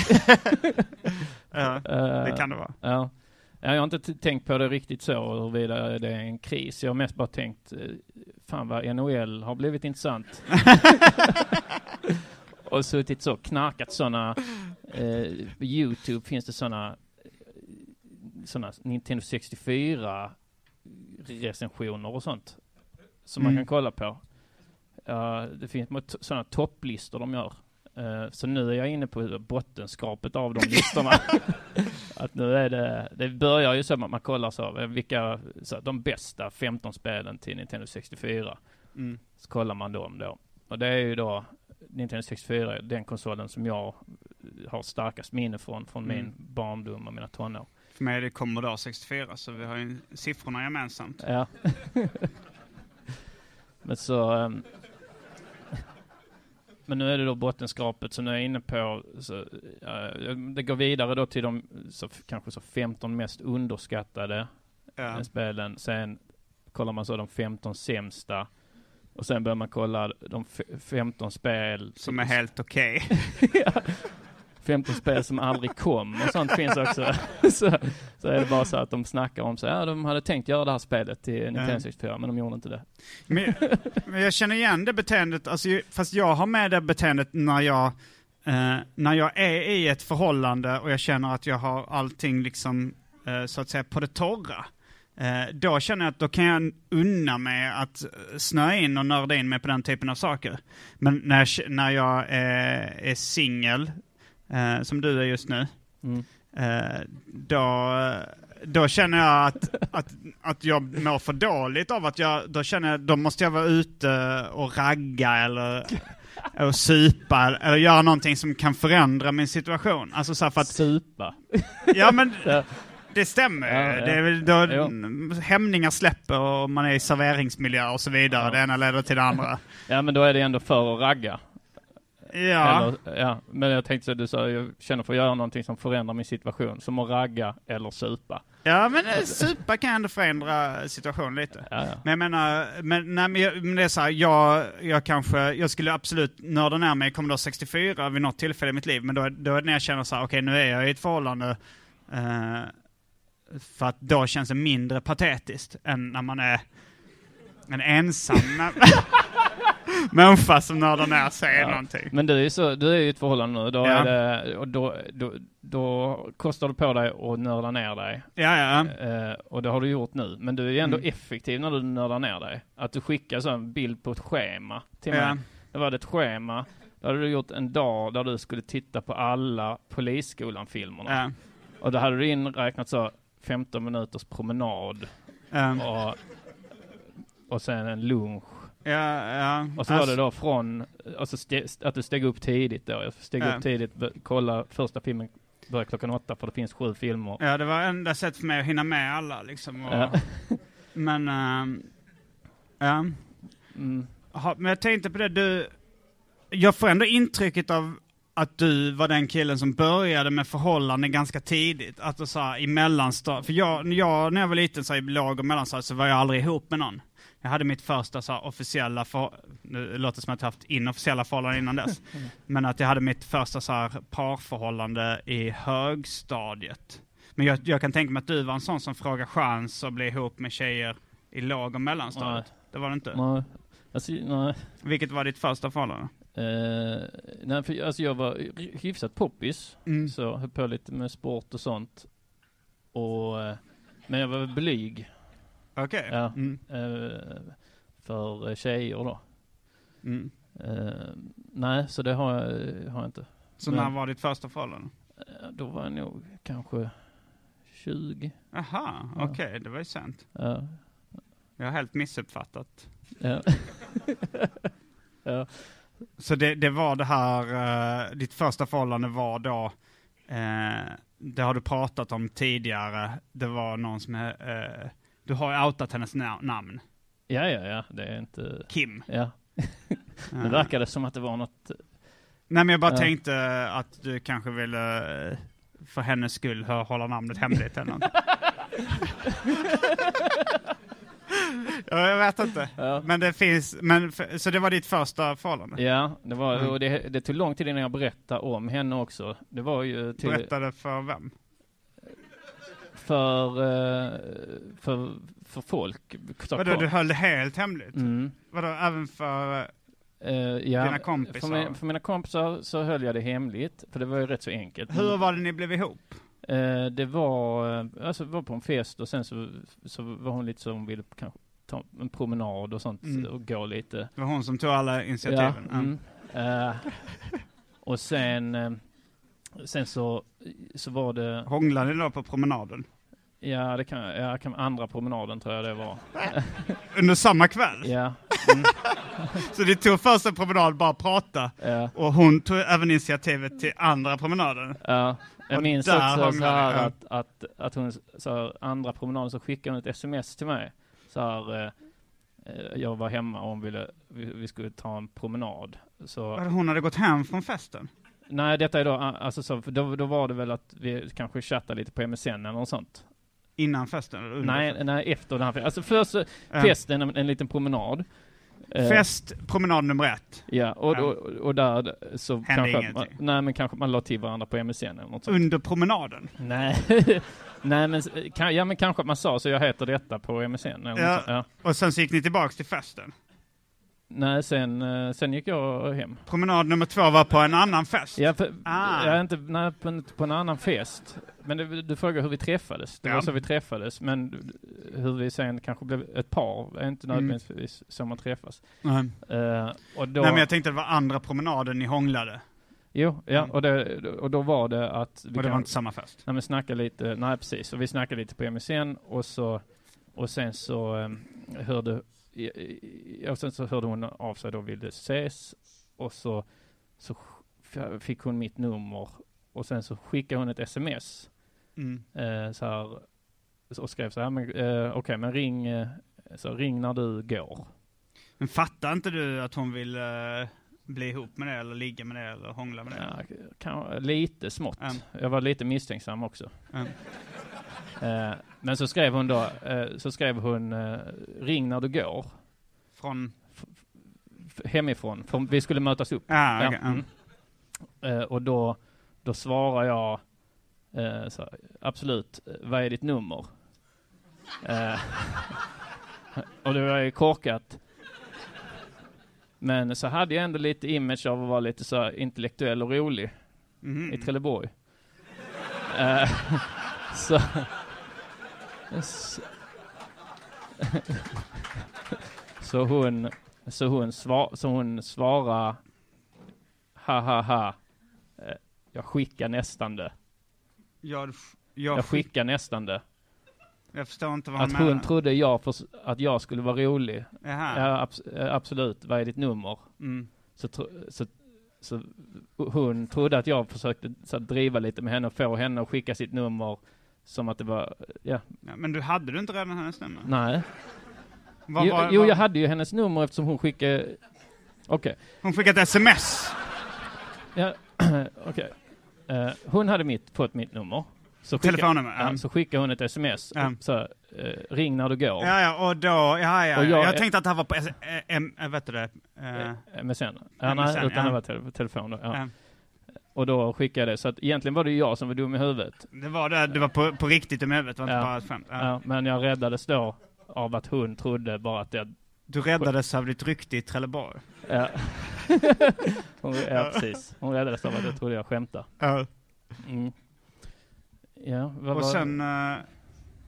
Speaker 5: Ja, det kan det vara.
Speaker 6: Uh, ja. Jag har inte t- tänkt på det riktigt så, huruvida det är en kris. Jag har mest bara tänkt, fan vad N H L har blivit intressant. Och suttit så, knarkat sådana, eh, på YouTube finns det sådana sådana Nintendo sextiofyra recensioner och sånt som mm. man kan kolla på. Uh, det finns sådana topplistor de gör. Uh, så nu är jag inne på bottenskrapet av de listorna. Att nu är det, det börjar ju så att man kollar så vilka så, de bästa femton spelen till Nintendo sextiofyra. Mm. Så kollar man dem då. Och det är ju då Nintendo sextiofyra, den konsolen som jag har starkast minne från från mm. min barndom och mina tonår.
Speaker 5: För mig är det Commodore sextiofyra, så vi har ju siffrorna gemensamt.
Speaker 6: Ja. Men så um, men nu är det då bottenskrapet, så nu är jag inne på så, uh, det går vidare då till de så, kanske så femton mest underskattade ja. spelen. Sen kollar man så de femton sämsta. Och sen börjar man kolla de f- femton spel
Speaker 5: som är helt okej. Okay.
Speaker 6: Ja. femton spel som aldrig kom och sånt finns också. så, så är det bara så att de snackar om så ja, de hade tänkt göra det här spelet till Nintendo sextiofyra, men de gjorde inte det.
Speaker 5: Men, men jag känner igen det beteendet, alltså, fast jag har med det beteendet när jag eh, när jag är i ett förhållande och jag känner att jag har allting liksom eh, så att säga på det torra. Eh, då känner jag att då kan jag unna mig att snöa in och nörda in mig på den typen av saker. Men när jag, när jag eh, är singel, eh, som du är just nu, mm. eh, då, då känner jag att, att, att jag mår för dåligt av att jag, då känner jag, då måste jag vara ute och ragga eller, eller supa eller göra någonting som kan förändra min situation. Alltså så här för att...
Speaker 6: Supa?
Speaker 5: Ja, men... Det stämmer. Ja, ja. Det är väl då jo. hämningar släpper och man är i serveringsmiljö och så vidare. Ja. Det ena leder till det andra.
Speaker 6: Ja, men då är det ändå för att ragga.
Speaker 5: Ja.
Speaker 6: Eller, ja. Men jag tänkte så du sa, jag känner för att göra någonting som förändrar min situation. Som att ragga eller supa.
Speaker 5: Ja, men supa kan ändå förändra situationen lite.
Speaker 6: Ja, ja.
Speaker 5: Men jag menar, men, nej, men, jag, men det är så här, jag, jag kanske, jag skulle absolut nörda ner mig i Commodore sextiofyra vid något tillfälle i mitt liv. Men då, då är det när jag känner så här, okej, okay, nu är jag i ett förhållande... Uh, för att då känns det mindre patetiskt än när man är en ensam människa som nördar ner sig ja. någonting.
Speaker 6: Men du är ju så, du är ju i ett förhållande nu. Då, ja. är det, och då, då, då kostar det på dig att nörda ner dig.
Speaker 5: Ja, ja.
Speaker 6: Eh, och det har du gjort nu. Men du är ju ändå mm. effektiv när du nördar ner dig. Att du skickar så en bild på ett schema till mig. Ja. Det var det ett schema. Då hade du gjort en dag där du skulle titta på alla Polisskolan-filmerna. Ja. Och då hade du inräknat så femton minuters promenad um. och, och sen en lunch.
Speaker 5: Ja, ja.
Speaker 6: Och så var det då från alltså st- att du steg upp tidigt då. Jag steg ja. upp tidigt, b- kolla första filmen börjar klockan åtta för det finns sju filmer.
Speaker 5: Ja, det var enda sätt för mig att hinna med alla liksom. Och, ja. Men uh, ja. Mm. Aha, men jag tänkte på det, du jag får ändå intrycket av att du var den killen som började med förhållanden ganska tidigt. Att du sa i mellanstad. För jag, jag, när jag var liten så i låg- och mellanstad så var jag aldrig ihop med någon. Jag hade mitt första så här, officiella, för, nu låter det som att jag haft inofficiella förhållanden innan dess. Men att jag hade mitt första så här, parförhållande i högstadiet. Men jag, jag kan tänka mig att du var en sån som frågar chans att bli ihop med tjejer i låg- och mellanstadiet. Nej. Det var det inte?
Speaker 6: Nej. Alltså, nej.
Speaker 5: Vilket var ditt första förhållande?
Speaker 6: Uh, nej, för, alltså jag var hyfsat poppis. Mm. Så höll på lite med sport och sånt. Och uh, Men jag var blyg.
Speaker 5: Okej. Okay.
Speaker 6: Ja,
Speaker 5: mm.
Speaker 6: uh, för tjejer då.
Speaker 5: Mm.
Speaker 6: Uh, nej, så det har jag, har jag inte.
Speaker 5: Så
Speaker 6: Men,
Speaker 5: när var ditt första förhållande?
Speaker 6: Uh, då var jag nog kanske tjugo.
Speaker 5: Aha, okej, okay, det var ju sent.
Speaker 6: Ja.
Speaker 5: Jag har helt missuppfattat.
Speaker 6: Ja. Ja.
Speaker 5: Så det, det var det här, uh, ditt första förhållande var då, uh, det har du pratat om tidigare, det var någon som är, uh, du har ju outat hennes na- namn.
Speaker 6: Ja, ja, ja, det är inte...
Speaker 5: Kim.
Speaker 6: Ja. Det verkade som att det var något...
Speaker 5: Nej, men jag bara ja. tänkte att du kanske ville för hennes skull hålla namnet hemligt eller något. Ja, jag vet inte. Ja. Men det finns, men för, så det var ditt första förhållande?
Speaker 6: Ja, det var, mm. och det, det tog lång tid innan jag berättade om henne också. Det var ju till,
Speaker 5: berättade för vem?
Speaker 6: För, för, för folk.
Speaker 5: Vadå, du höll det helt hemligt?
Speaker 6: Mm.
Speaker 5: Vadå, även för
Speaker 6: uh, ja,
Speaker 5: dina kompisar?
Speaker 6: För, min, för mina kompisar så höll jag det hemligt, för det var ju rätt så enkelt.
Speaker 5: Hur var det ni blev ihop?
Speaker 6: Uh, det var, alltså var på en fest och sen så, så var hon lite som ville kanske ta en promenad och sånt mm. och gå lite.
Speaker 5: Det var hon som tog alla initiativen?
Speaker 6: Ja, mm. uh, och sen... Uh, Sen så, så var det...
Speaker 5: Hånglade ni då på promenaden?
Speaker 6: Ja, det kan, ja, kan andra promenaden tror jag det var.
Speaker 5: Under samma kväll?
Speaker 6: Ja. Mm.
Speaker 5: Så det tog första promenad bara prata. Ja. Och hon tog även initiativet till andra promenaden?
Speaker 6: Ja. Jag och minns också så här ja. att, att, att hon så här, andra promenaden så skickade hon ett sms till mig. Så här, eh, jag var hemma och hon ville, vi, vi skulle ta en promenad. Så...
Speaker 5: Hon hade gått hem från festen?
Speaker 6: Nej, detta är då, alltså så, för då, då var det väl att vi kanske chattade lite på M S N eller något sånt.
Speaker 5: Innan festen? Eller under
Speaker 6: nej,
Speaker 5: festen?
Speaker 6: nej, efter den här festen. Alltså först uh. festen, en, en liten promenad.
Speaker 5: Fest, uh, promenad nummer ett.
Speaker 6: Ja, och, och, och, och där så
Speaker 5: hände
Speaker 6: kanske man, nej, men kanske man la till varandra på M S N eller något sånt.
Speaker 5: Under promenaden?
Speaker 6: Nej, nej men, kan, ja, men kanske man sa så jag heter detta på M S N. Eller
Speaker 5: ja.
Speaker 6: något sånt. Ja.
Speaker 5: Och sen så gick ni tillbaks till festen?
Speaker 6: Nej, sen, sen gick jag hem.
Speaker 5: Promenad nummer två var på en annan fest?
Speaker 6: Ja, för, ah. jag är inte nej, på, en, på en annan fest. Men det, du frågar hur vi träffades. Det ja. var så vi träffades. Men hur vi sen kanske blev ett par är inte nödvändigtvis mm. så man träffas.
Speaker 5: Mm.
Speaker 6: Uh, och då,
Speaker 5: nej, men jag tänkte det var andra promenaden ni hånglade.
Speaker 6: Jo, ja, mm. och, det, och då var det att... Vi
Speaker 5: och det
Speaker 6: kan,
Speaker 5: var inte samma fest?
Speaker 6: Nej, men snacka lite, nej precis. Och vi snackade lite på M S N och, så, och sen så um, hörde... Och sen så hörde hon av sig och ville ses och så, så fick hon mitt nummer och sen så skickade hon ett sms
Speaker 5: mm.
Speaker 6: eh, så här, och skrev så här men, eh, okej okay, men ring, eh, så ring när du går.
Speaker 5: Men fattar inte du att hon vill eh, bli ihop med det eller ligga med det eller hångla med det?
Speaker 6: Ja, kan, lite smått.
Speaker 5: Mm.
Speaker 6: Jag var lite misstänksam också.
Speaker 5: Mm.
Speaker 6: Eh, men så skrev hon då eh, så skrev hon eh, ring när du går.
Speaker 5: Från?
Speaker 6: F- f- hemifrån. För vi skulle mötas upp.
Speaker 5: Ah, okay.
Speaker 6: ja. mm. eh, och då, då svarar jag eh, så, absolut, vad är ditt nummer? eh, och det var ju korkat. Men så hade jag ändå lite image av att vara lite så intellektuell och rolig mm. i Trelleborg. eh, så Så, så hon så hon svar, så hon svarar ha ha ha jag skickar nästan det.
Speaker 5: Jag,
Speaker 6: jag, jag skickar nästan det.
Speaker 5: Jag förstår inte vad
Speaker 6: att hon menar. Trodde jag för, att jag skulle vara rolig.
Speaker 5: Jaha.
Speaker 6: Ja, abs- absolut. Vad är ditt nummer?
Speaker 5: Mm.
Speaker 6: Så, så så hon trodde att jag försökte så, driva lite med henne och få henne att skicka sitt nummer. Som att det var, ja.
Speaker 5: ja. Men du hade du inte redan hennes nummer?
Speaker 6: Nej.
Speaker 5: Var,
Speaker 6: jo,
Speaker 5: var,
Speaker 6: jo,
Speaker 5: var...
Speaker 6: jag hade ju hennes nummer eftersom hon skickade... Okej. Okay.
Speaker 5: Hon skickade ett sms?
Speaker 6: Ja, okej. Okay. Uh, hon hade mitt, fått mitt nummer. Så skicka,
Speaker 5: telefonnummer?
Speaker 6: Ja, um. Så skickade hon ett sms. Um. Så, uh, ring när du går.
Speaker 5: Ja, ja, och då... Ja, ja,
Speaker 6: och
Speaker 5: jag,
Speaker 6: jag,
Speaker 5: jag tänkte att det här var på... Äh, vet du det?
Speaker 6: Äh, M S N. Ja, nej, utan ja. Det var te- telefon då. Ja. Um. Och då skickade jag det. Så att egentligen var det jag som var dum i huvudet.
Speaker 5: Det var det. Det var på, på riktigt dum i huvudet. Det var
Speaker 6: ja.
Speaker 5: inte bara ett skämt. Ja.
Speaker 6: Ja, men jag räddades då av att hon trodde bara att jag...
Speaker 5: Du räddades av ditt rykte i Trelleborg.
Speaker 6: Ja. hon, ja, precis. Hon räddades av att jag trodde jag skämtade.
Speaker 5: Ja.
Speaker 6: Mm. Ja, vad
Speaker 5: och
Speaker 6: var...
Speaker 5: sen... Uh,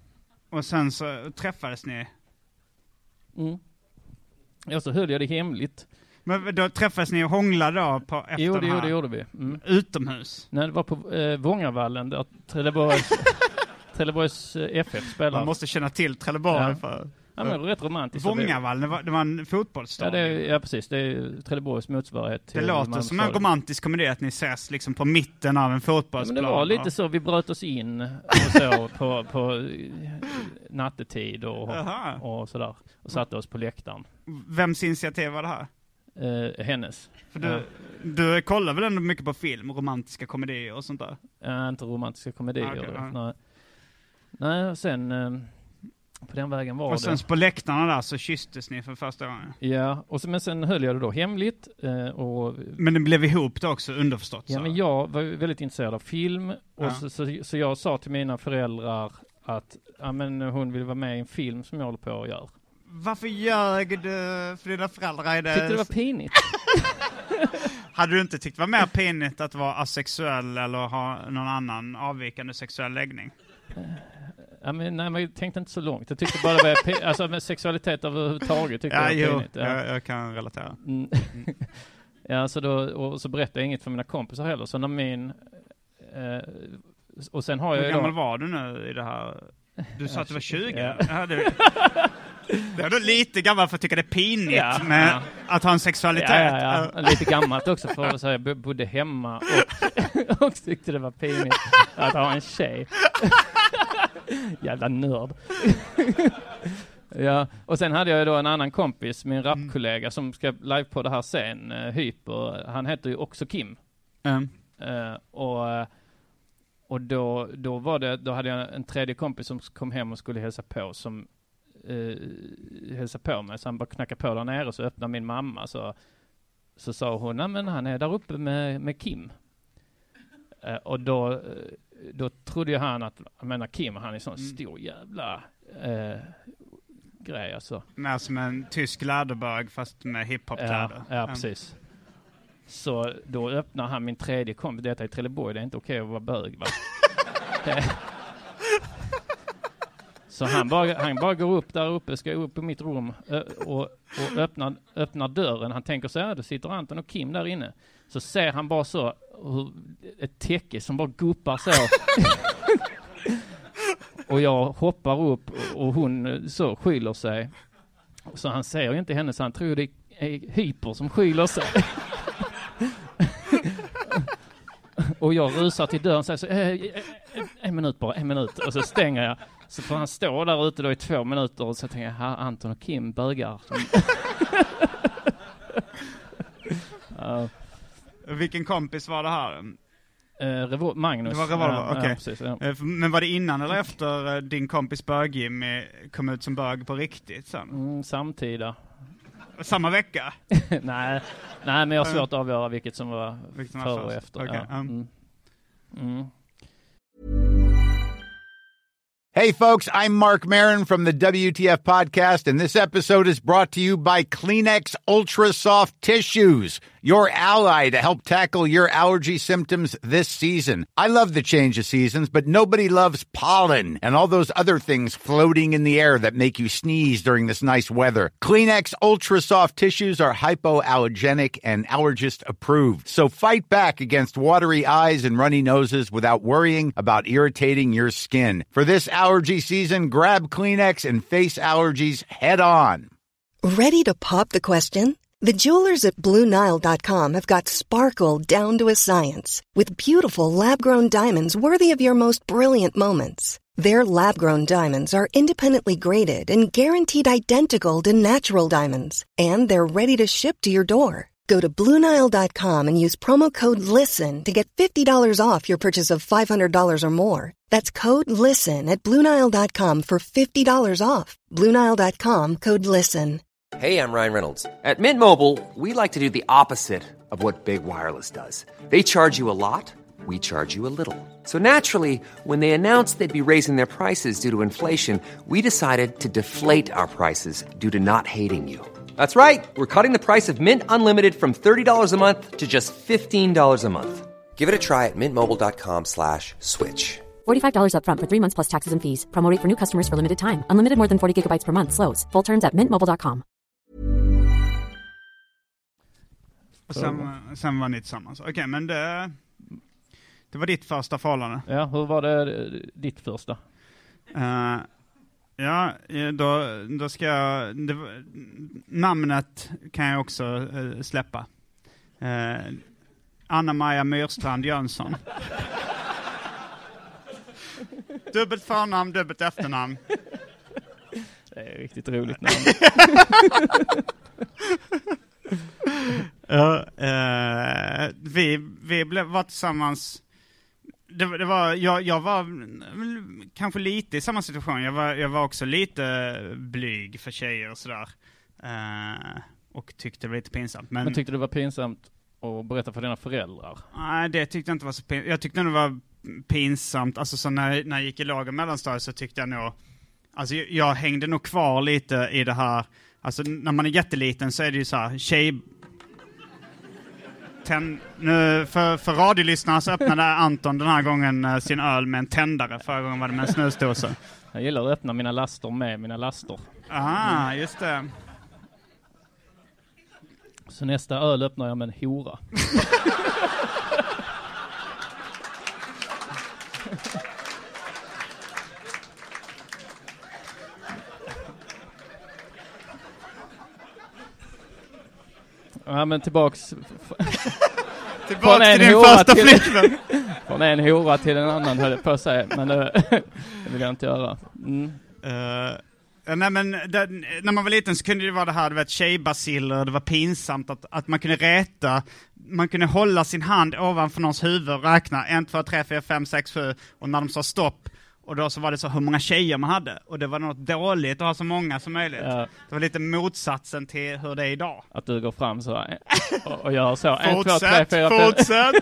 Speaker 5: Och sen så träffades ni?
Speaker 6: Mm. Ja, så höll jag det hemligt.
Speaker 5: Men då träffades ni och hånglade då på efter
Speaker 6: jo, det,
Speaker 5: de här?
Speaker 6: Jo, det gjorde vi. Mm.
Speaker 5: Utomhus?
Speaker 6: Nej, det var på eh, Vångavallen där Trelleborgs, Trelleborgs eh, F F spelar.
Speaker 5: Man måste känna till Trelleborg
Speaker 6: ja.
Speaker 5: för...
Speaker 6: Ja, men det var rätt romantiskt.
Speaker 5: Vångavallen, det var, det var en fotbollsstad.
Speaker 6: Ja, ja, precis. Det är Trelleborgs motsvarighet till...
Speaker 5: Det låter som en romantisk komedi att ni ses liksom på mitten av en fotbollsplan.
Speaker 6: Ja, men det var lite så. Vi bröt oss in och så på, på nattetid och, och sådär. Och satte oss på läktaren.
Speaker 5: Vems initiativ var det här?
Speaker 6: Eh, hennes.
Speaker 5: För du, ja. du kollar väl ändå mycket på film, romantiska komedier och sånt där?
Speaker 6: Ja, inte romantiska komedier.
Speaker 5: Ah, okay,
Speaker 6: nej. nej. Nej, sen... Eh, på den vägen var
Speaker 5: och
Speaker 6: det.
Speaker 5: Och sen på läktarna där så kysstes ni för första gången.
Speaker 6: Ja, och så, men sen höll jag det då hemligt. Eh, och,
Speaker 5: men det blev ihop det också, underförstått.
Speaker 6: Ja,
Speaker 5: så.
Speaker 6: Men jag var väldigt intresserad av film. Och
Speaker 5: ja.
Speaker 6: så, så, så jag sa till mina föräldrar att ja, men hon vill vara med i en film som jag håller på att göra.
Speaker 5: Varför ljög du för dina föräldrar? Är det...
Speaker 6: Tyckte det var pinigt.
Speaker 5: Hade du inte tyckt det var mer pinigt att vara asexuell eller ha någon annan avvikande sexuell läggning?
Speaker 6: Ja, men, nej, men jag tänkte inte så långt. Jag tyckte bara det var pe- alltså med sexualitet överhuvudtaget tyckte
Speaker 5: ja,
Speaker 6: jag var
Speaker 5: jo,
Speaker 6: pinigt. Ja,
Speaker 5: jag, jag kan relatera.
Speaker 6: Mm. Mm. Ja, så då, och så berättade jag inget för mina kompisar heller. Så när min... Eh, och sen har jag...
Speaker 5: Hur gammal
Speaker 6: då,
Speaker 5: var du nu i det här? Du sa att du var tjugo.
Speaker 6: Ja.
Speaker 5: Ja, det, det är då lite gammal för att tycka det är pinigt
Speaker 6: ja,
Speaker 5: med
Speaker 6: ja.
Speaker 5: att ha en sexualitet.
Speaker 6: Ja, ja, ja. Lite gammalt också för att säga jag bodde hemma och, och tyckte det var pinigt att ha en tjej. Jävla nörd. Ja, och sen hade jag då en annan kompis, min rapkollega som ska live på det här sen, uh, Hyper. Han heter ju också Kim.
Speaker 5: Mm.
Speaker 6: Uh, och och då, då var det, då hade jag en tredje kompis som kom hem och skulle hälsa på som uh, hälsa på mig. Så han bara knackade på där nere, så öppnade min mamma. Så, så sa hon, nej men han är där uppe med, med Kim. Uh, och då då trodde jag han att, jag menar Kim, han är sån mm. stor jävla eh, grej alltså.
Speaker 5: Mer som en tysk läderbög fast med hiphop-kläder.
Speaker 6: Ja, ja, precis. Så då öppnar han min tredje kompis, detta i Trelleborg, det är inte okej att vara bög, va? Så han bara, han bara går upp där uppe, ska upp på mitt rum och, och öppnar, öppnar dörren. Han tänker så här, då sitter Anton och Kim där inne. Så ser han bara så, hur, ett täcke som bara guppar så. Och jag hoppar upp och hon så skyller sig. Så han ser ju inte henne, så han tror det är Hyper som skyller sig. Och jag rusar till dörren och säger så, en, en minut bara, en minut. Och så stänger jag. Så får han stå där ute då i två minuter och så tänker jag, här Anton och Kim bögar. uh.
Speaker 5: Vilken kompis var det här?
Speaker 6: Uh, Revol- Magnus.
Speaker 5: Det var Revolver,
Speaker 6: uh,
Speaker 5: okej. Okay.
Speaker 6: Ja, precis, ja.
Speaker 5: uh, men var det innan eller efter uh, din kompis bög-Jimmy kom ut som bög på riktigt sen?
Speaker 6: Mm, samtida.
Speaker 5: Samma vecka?
Speaker 6: nej, nej, men jag har svårt att avgöra vilket som var
Speaker 5: vilket som
Speaker 6: före
Speaker 5: var
Speaker 6: och efter.
Speaker 5: Okay.
Speaker 6: Ja. Mm. Mm.
Speaker 7: Hey folks, I'm Mark Maron from the W T F podcast, and this episode is brought to you by Kleenex Ultra Soft Tissues, your ally to help tackle your allergy symptoms this season. I love the change of seasons, but nobody loves pollen and all those other things floating in the air that make you sneeze during this nice weather. Kleenex Ultra Soft Tissues are hypoallergenic and allergist approved, so fight back against watery eyes and runny noses without worrying about irritating your skin. For this allergy season, grab Kleenex and face allergies head on.
Speaker 8: Ready to pop the question? The jewelers at Blue Nile dot com have got sparkle down to a science with beautiful lab-grown diamonds worthy of your most brilliant moments. Their lab-grown diamonds are independently graded and guaranteed identical to natural diamonds, and they're ready to ship to your door. Go to Blue Nile dot com and use promo code LISTEN to get fifty dollars off your purchase of five hundred dollars or more. That's code LISTEN at Blue Nile dot com for fifty dollars off. Blue Nile dot com, code LISTEN.
Speaker 9: Hey, I'm Ryan Reynolds. At Mint Mobile, we like to do the opposite of what Big Wireless does. They charge you a lot, we charge you a little. So naturally, when they announced they'd be raising their prices due to inflation, we decided to deflate our prices due to not hating you. That's right. We're cutting the price of Mint Unlimited from thirty dollars a month to just fifteen dollars a month. Give it a try at mintmobile.com slash switch.
Speaker 10: forty-five dollars up front for three months plus taxes and fees. Promo rate for new customers for limited time. Unlimited more than forty gigabytes per month slows. Full terms at mint mobile dot com.
Speaker 5: Och sen, sen var ni tillsammans. Okej, okay, men det, det var ditt första förhållande.
Speaker 6: Ja, hur var det ditt första?
Speaker 5: Uh, ja, då, då ska jag... Det, namnet kan jag också uh, släppa. Uh, Anna-Maja Myrstrand Jönsson. Dubbelt förnamn, dubbelt efternamn.
Speaker 6: Det är riktigt roligt namn.
Speaker 5: Ja, uh, vi vi blev var tillsammans. Det, det var jag jag var kanske lite i samma situation. Jag var jag var också lite blyg för tjejer och sådär. Uh, och tyckte det var lite pinsamt. Men,
Speaker 6: men tyckte du det var pinsamt att berätta för dina föräldrar?
Speaker 5: Nej, det tyckte jag inte var så pinsamt. Jag tyckte det var pinsamt. Alltså så när när jag gick i lag och mellanstadiet så tyckte jag nog, alltså jag, jag hängde nog kvar lite i det här. Alltså när man är jätteliten så är det ju så här tjej. Ten, nu, för, för radiolyssnarna så öppnade Anton den här gången uh, sin öl med en tändare. Förra gången var det med en snusdosa.
Speaker 6: Jag gillar att öppna mina laster med mina laster.
Speaker 5: Ah, just det.
Speaker 6: Så nästa öl öppnar jag med en hora. Ja, men tillbaks...
Speaker 5: tillbaks till din första flickvän.
Speaker 6: Från en hora till en annan, höll jag på att säga. Men det, det vill jag inte göra. Mm.
Speaker 5: Uh, nej, men det, när man var liten så kunde det vara det här, det var ett tjejbaciller, det var pinsamt att, att man kunde räta. Man kunde hålla sin hand ovanför någons huvud och räkna. En, två, tre, fyra, fem, sex, sju. Och när de sa stopp, och då så var det så hur många tjejer man hade. Och det var något dåligt att ha så många som möjligt. Ja. Det var lite motsatsen till hur det är idag.
Speaker 6: Att du går fram så här och, och gör så.
Speaker 5: En, två, tre, fyra, fortsätt!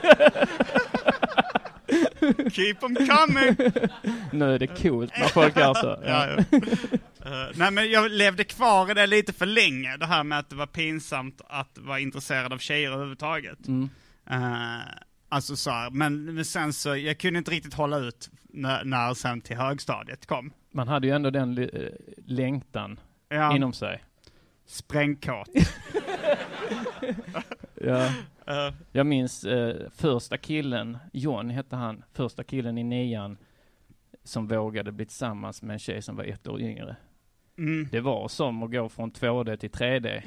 Speaker 5: Keep them coming!
Speaker 6: Nu är det coolt när folk gör så. Ja.
Speaker 5: Ja, ja. uh, nej, men jag levde kvar i det lite för länge. Det här med att det var pinsamt att vara intresserad av tjejer överhuvudtaget. Mm. Uh, Alltså så här, men, men sen så, jag kunde inte riktigt hålla ut när, när sen till högstadiet kom.
Speaker 6: Man hade ju ändå den äh, längtan ja. Inom sig.
Speaker 5: Sprängkåt.
Speaker 6: Ja. Uh. Jag minns äh, första killen, John hette han, första killen i nian som vågade bli tillsammans med en tjej som var ett år yngre. Mm. Det var som att gå från två D till tre D.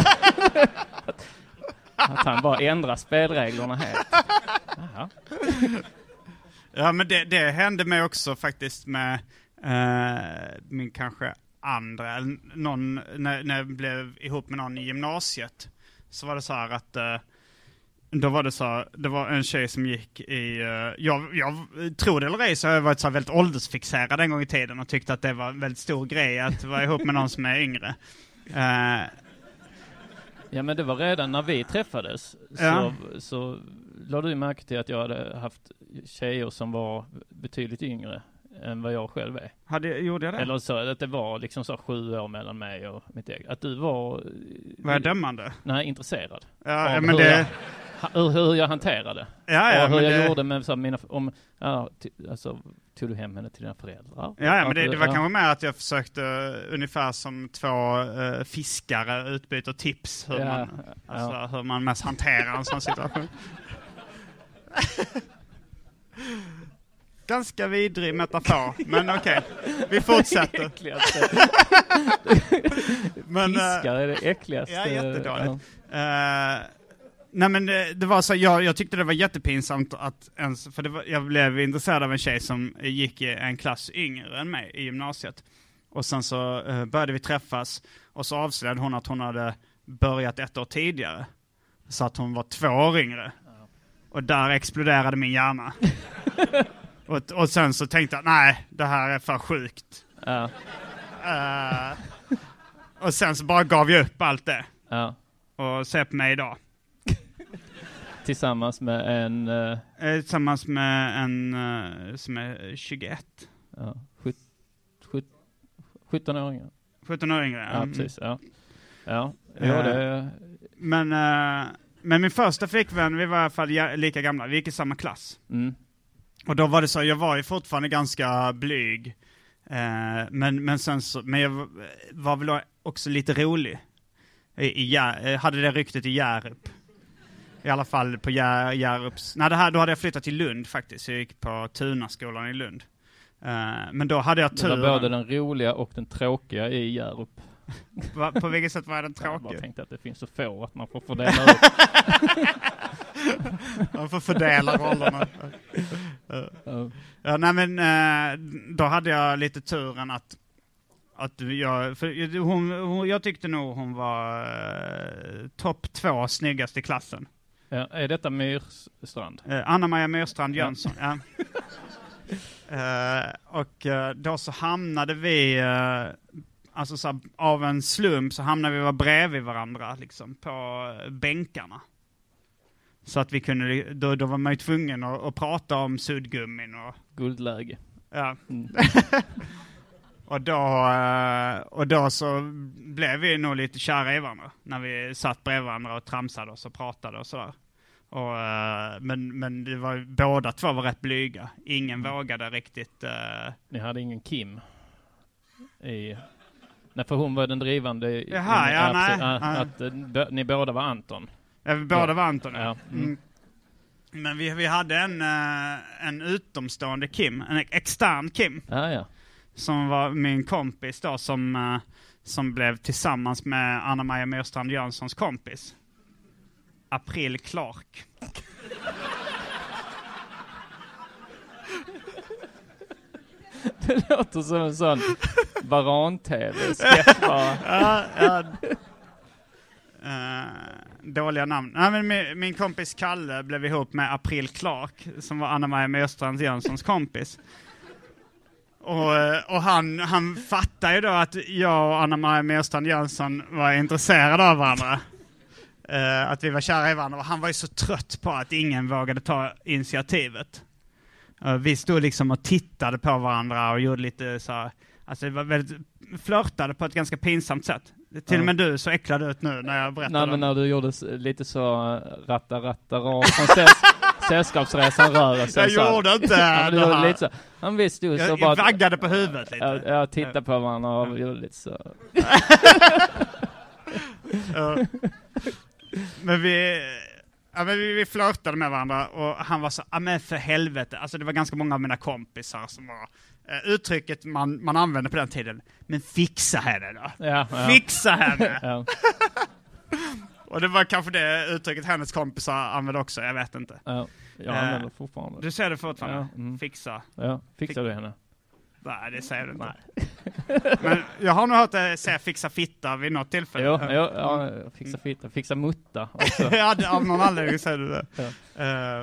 Speaker 6: Att han bara ändrar spelreglerna helt. Aha.
Speaker 5: Ja, men det, det hände mig också faktiskt med eh, min kanske andra, någon, när, när jag blev ihop med någon i gymnasiet. Så var det så här att eh, då var det så, det var en tjej som gick i, eh, jag, jag tror det eller ej så har jag varit så här väldigt åldersfixerad en gång i tiden och tyckte att det var en väldigt stor grej att vara ihop med någon som är yngre. Eh,
Speaker 6: Ja, men det var redan när vi träffades
Speaker 5: ja.
Speaker 6: så, så lade du märke till att jag hade haft tjejer som var betydligt yngre än vad jag själv är.
Speaker 5: Hade, gjorde jag det?
Speaker 6: Eller så att det var liksom så sju år mellan mig och mitt eget. Att du var...
Speaker 5: Var jag dömande?
Speaker 6: Nej, intresserad.
Speaker 5: Ja, men det...
Speaker 6: Jag, hur, hur jag hanterade.
Speaker 5: Ja, ja,
Speaker 6: och hur jag
Speaker 5: det...
Speaker 6: gjorde med så mina... Om, ja, t- alltså, tog du hem henne till dina föräldrar?
Speaker 5: Ja, ja men det, det var ja. kanske mer att jag försökte uh, ungefär som två uh, fiskare utbyta tips hur, ja, man, alltså, ja. hur man mest hanterar en sån situation. Ganska vidrig metafor, men okej. Okay. Vi fortsätter.
Speaker 6: men, Fiskar är det äckligaste.
Speaker 5: Ja, jättedåligt. Ja. Uh, nej, men det, det var så, jag, jag tyckte det var jättepinsamt att ens, för det var, jag blev intresserad av en tjej som gick i en klass yngre än mig i gymnasiet. Och sen så uh, började vi träffas och så avslöjade hon att hon hade börjat ett år tidigare. Så att hon var två år yngre. Ja. Och där exploderade min hjärna. Och, och sen så tänkte jag, nej, det här är för sjukt.
Speaker 6: Ja.
Speaker 5: Uh, och sen så bara gav jag upp allt det.
Speaker 6: Ja.
Speaker 5: Och se på mig idag.
Speaker 6: Tillsammans med en... Uh...
Speaker 5: Eh, tillsammans med en uh, som är tjugoett.
Speaker 6: Ja, sjutton år yngre.
Speaker 5: sjutton år yngre,
Speaker 6: ja. Precis, ja. Ja, ja det...
Speaker 5: Men, uh, men min första flickvän, vi var i alla fall lika gamla. Vi gick i samma klass.
Speaker 6: Mm.
Speaker 5: och då var det så, jag var ju fortfarande ganska blyg. Eh, men, men sen så, men jag var väl också lite rolig. I, i, jag hade det ryktet i Hjärup. I alla fall på Jär, Hjärups... Nej, det här, då hade jag flyttat till Lund faktiskt. Jag gick på Tunaskolan i Lund. Uh, men då hade jag tur.
Speaker 6: Det var både den roliga och den tråkiga i Hjärup.
Speaker 5: Va, på vilket sätt var den tråkiga?
Speaker 6: Jag bara tänkte att det finns så få att man får fördela upp.
Speaker 5: Man får fördela rollerna. uh. Ja, nej men uh, då hade jag lite turen att att jag, för hon, hon, jag tyckte nog hon var uh, topp två snyggast i klassen.
Speaker 6: Ja, är detta Myrstrand?
Speaker 5: Uh, Anna-Maja Myrstrand Jönsson, ja. Uh, och uh, då så hamnade vi, uh, alltså så här, av en slump så hamnade vi var bredvid varandra liksom, på uh, bänkarna. Så att vi kunde, då, då var man ju tvungen att, att prata om suddgummin och...
Speaker 6: Guldläge.
Speaker 5: Ja. Mm. Och då, och då så blev vi nog lite kära i varandra när vi satt bredvid varandra och tramsade oss och pratade och sådär. Och, men, men det var, båda två var rätt blyga. Ingen mm. vågade riktigt... Uh...
Speaker 6: Ni hade ingen Kim i... Nej, för hon var den drivande...
Speaker 5: Jaha, ja, nej.
Speaker 6: Att, att, att, att ni båda var Anton.
Speaker 5: Ja, vi båda ja. var Anton.
Speaker 6: Ja. Mm.
Speaker 5: Mm. Men vi, vi hade en, en utomstående Kim, en extern Kim.
Speaker 6: Ja, ja.
Speaker 5: Som var min kompis då, som, som blev tillsammans med Anna-Maja Myrstrand Jönssons kompis. April Clark.
Speaker 6: Det låter som en sån Varan-tv-sketch bara.
Speaker 5: Ja, ja. Uh, dåliga namn. Nej, men min, min kompis Kalle blev ihop med April Clark, som var Anna-Maja Myrstrand Jönssons kompis. Och, och han, han fattade ju då att jag och Anna-Maja Myrstrand Jönsson var intresserade av varandra. Uh, att vi var kära i varandra. Och han var ju så trött på att ingen vågade ta initiativet. Uh, vi stod liksom och tittade på varandra och gjorde lite så... Alltså det var väldigt... Flörtade på ett ganska pinsamt sätt. Till och med du så äcklade ut nu när jag berättade.
Speaker 6: Nej, men när du gjorde lite så ratta ratta rör från sällskapsresan rörelsen.
Speaker 5: Jag så gjorde inte
Speaker 6: ja, du gjorde lite så. Han visste ju så
Speaker 5: jag,
Speaker 6: bara...
Speaker 5: Jag vaggade på huvudet lite.
Speaker 6: Jag, jag tittade på varandra och gjorde lite så...
Speaker 5: ja. Men vi... Ja, men vi, vi flörtade med varandra och han var så, ja men för helvete. Alltså det var ganska många av mina kompisar som var... Uh, uttrycket man, man använde på den tiden. Men fixa henne då.
Speaker 6: Ja, ja.
Speaker 5: Fixa henne.
Speaker 6: Ja.
Speaker 5: Och det var kanske det uttrycket hennes kompisar använde också. Jag vet inte.
Speaker 6: Ja, jag använder uh, fortfarande.
Speaker 5: Du säger det fortfarande?
Speaker 6: Ja. Mm.
Speaker 5: Fixa.
Speaker 6: Ja, fixar du henne?
Speaker 5: Nej, det säger du inte.
Speaker 6: Nej.
Speaker 5: Men jag har nog hört dig säga fixa fitta vid något tillfälle.
Speaker 6: Jo, jo ja, fixa fitta. Fixa mutta också.
Speaker 5: Ja, det, av någon anledning säger du det. Ja. Uh,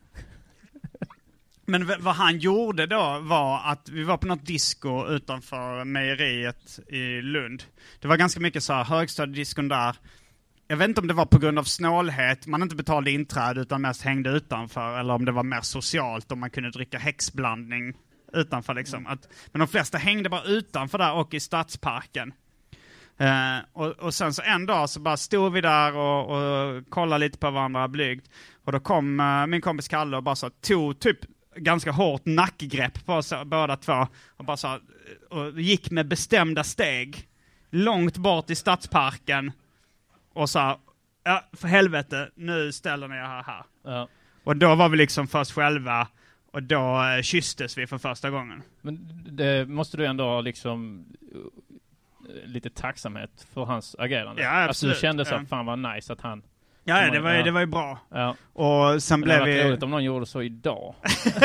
Speaker 5: Men v- vad han gjorde då var att vi var på något disco utanför mejeriet i Lund. Det var ganska mycket så här högstadiediskon där. Jag vet inte om det var på grund av snålhet, man inte betalade inträde utan mest hängde utanför. Eller om det var mer socialt, om man kunde dricka häxblandning utanför liksom. Att, men de flesta hängde bara utanför där och i stadsparken. Uh, och, och sen så en dag så bara stod vi där och, och kollade lite på varandra blygt. Och då kom uh, min kompis Kalle och bara så tog typ ganska hårt nackgrepp på oss båda två och bara så och gick med bestämda steg långt bort i stadsparken och sa ja, för helvete, nu ställer ni er här. här.
Speaker 6: Ja.
Speaker 5: Och då var vi liksom för oss själva och då eh, kysstes vi för första gången.
Speaker 6: Men det måste du ändå ha liksom lite tacksamhet för hans agerande.
Speaker 5: Ja,
Speaker 6: alltså du kände så
Speaker 5: ja.
Speaker 6: att fan var nice att han...
Speaker 5: Ja, det var, ja. det var ju bra.
Speaker 6: Ja.
Speaker 5: Och sen
Speaker 6: men
Speaker 5: blev
Speaker 6: det
Speaker 5: vi...
Speaker 6: var roligt om någon gjorde så idag.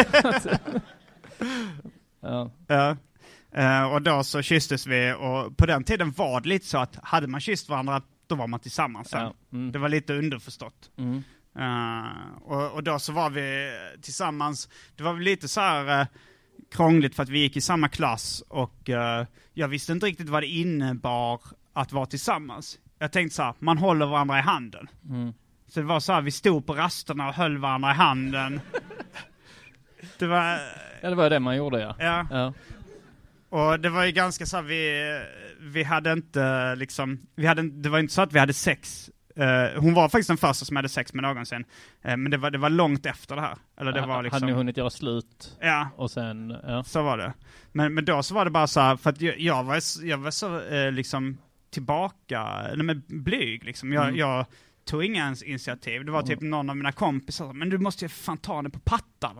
Speaker 6: ja.
Speaker 5: Ja. Uh, och då så kysstes vi och på den tiden var det lite så att hade man kysst varandra då var man tillsammans sen.
Speaker 6: Ja. Mm.
Speaker 5: Det var lite underförstått.
Speaker 6: Mm.
Speaker 5: Uh, och, och då så var vi tillsammans. Det var lite så här uh, krångligt för att vi gick i samma klass och uh, jag visste inte riktigt vad det innebar att vara tillsammans. Jag tänkte så här, man håller varandra i handen.
Speaker 6: Mm.
Speaker 5: Så det var så här, vi stod på rasterna och höll varandra i handen. Det var...
Speaker 6: Ja, det var det man gjorde, ja.
Speaker 5: Ja.
Speaker 6: ja.
Speaker 5: Och det var ju ganska så här, vi, vi hade inte liksom, vi hade, det var inte så att vi hade sex Uh, hon var faktiskt den första som hade sex med någonsin. Uh, men det var, det var långt efter det här. Eller det var liksom...
Speaker 6: Hade ni hunnit göra slut?
Speaker 5: Ja.
Speaker 6: Och sen, ja.
Speaker 5: Så var det. Men, men då så var det bara så här, för att jag, jag var, jag var så uh, liksom tillbaka, eller med blyg liksom. Jag, mm. jag tog inga initiativ. Det var typ mm. någon av mina kompisar, men du måste ju fan ta det på pattan.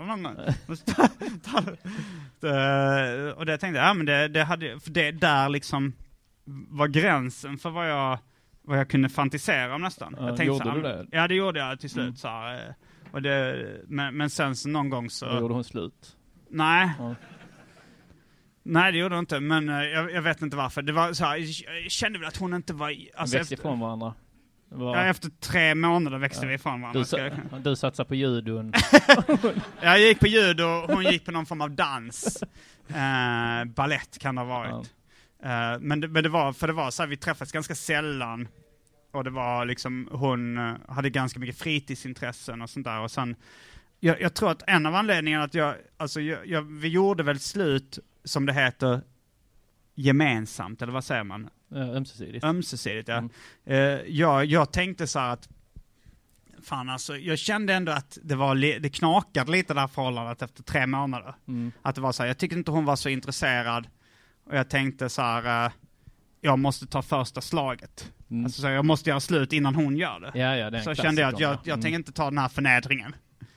Speaker 5: uh, och det tänkte jag, ja men det, det hade, för det där liksom var gränsen för vad jag vad jag kunde fantisera om nästan.
Speaker 6: Uh,
Speaker 5: jag tänkte
Speaker 6: gjorde
Speaker 5: så,
Speaker 6: du det?
Speaker 5: Ja, det gjorde jag till slut.
Speaker 6: Mm.
Speaker 5: Så här, och det, men, men sen så någon gång så...
Speaker 6: Och gjorde hon slut?
Speaker 5: Nej.
Speaker 6: Uh.
Speaker 5: Nej, det gjorde hon inte. Men uh, jag, jag vet inte varför. Det var så här, jag kände väl att hon inte var...
Speaker 6: Alltså, växte ifrån varandra?
Speaker 5: Var... Ja, efter tre månader växte ja. vi ifrån varandra.
Speaker 6: Du, sa, du satsar på judon.
Speaker 5: Jag gick på judo, hon gick på någon form av dans. Uh, ballett kan det ha varit. Ja. Uh, men, det, men det var, för det var så här, vi träffades ganska sällan. Och det var liksom, hon uh, hade ganska mycket fritidsintressen och sånt där. Och sen, jag, jag tror att en av anledningarna att jag, alltså jag, jag, vi gjorde väl slut, som det heter, gemensamt, eller vad säger man?
Speaker 6: Ja, ömsesidigt.
Speaker 5: Ömsesidigt, ja.
Speaker 6: Mm.
Speaker 5: Uh, jag, jag tänkte så här att, fan alltså, jag kände ändå att det var li- det knakade lite det här förhållandet efter tre månader. Mm. Att det var så här, jag tyckte inte hon var så intresserad. Och jag tänkte så här, uh, jag måste ta första slaget. Mm. Alltså så jag måste göra slut innan hon gör det.
Speaker 6: Ja, ja, det är
Speaker 5: så kände jag att jag, jag
Speaker 6: mm.
Speaker 5: tänker inte ta den här förnedringen.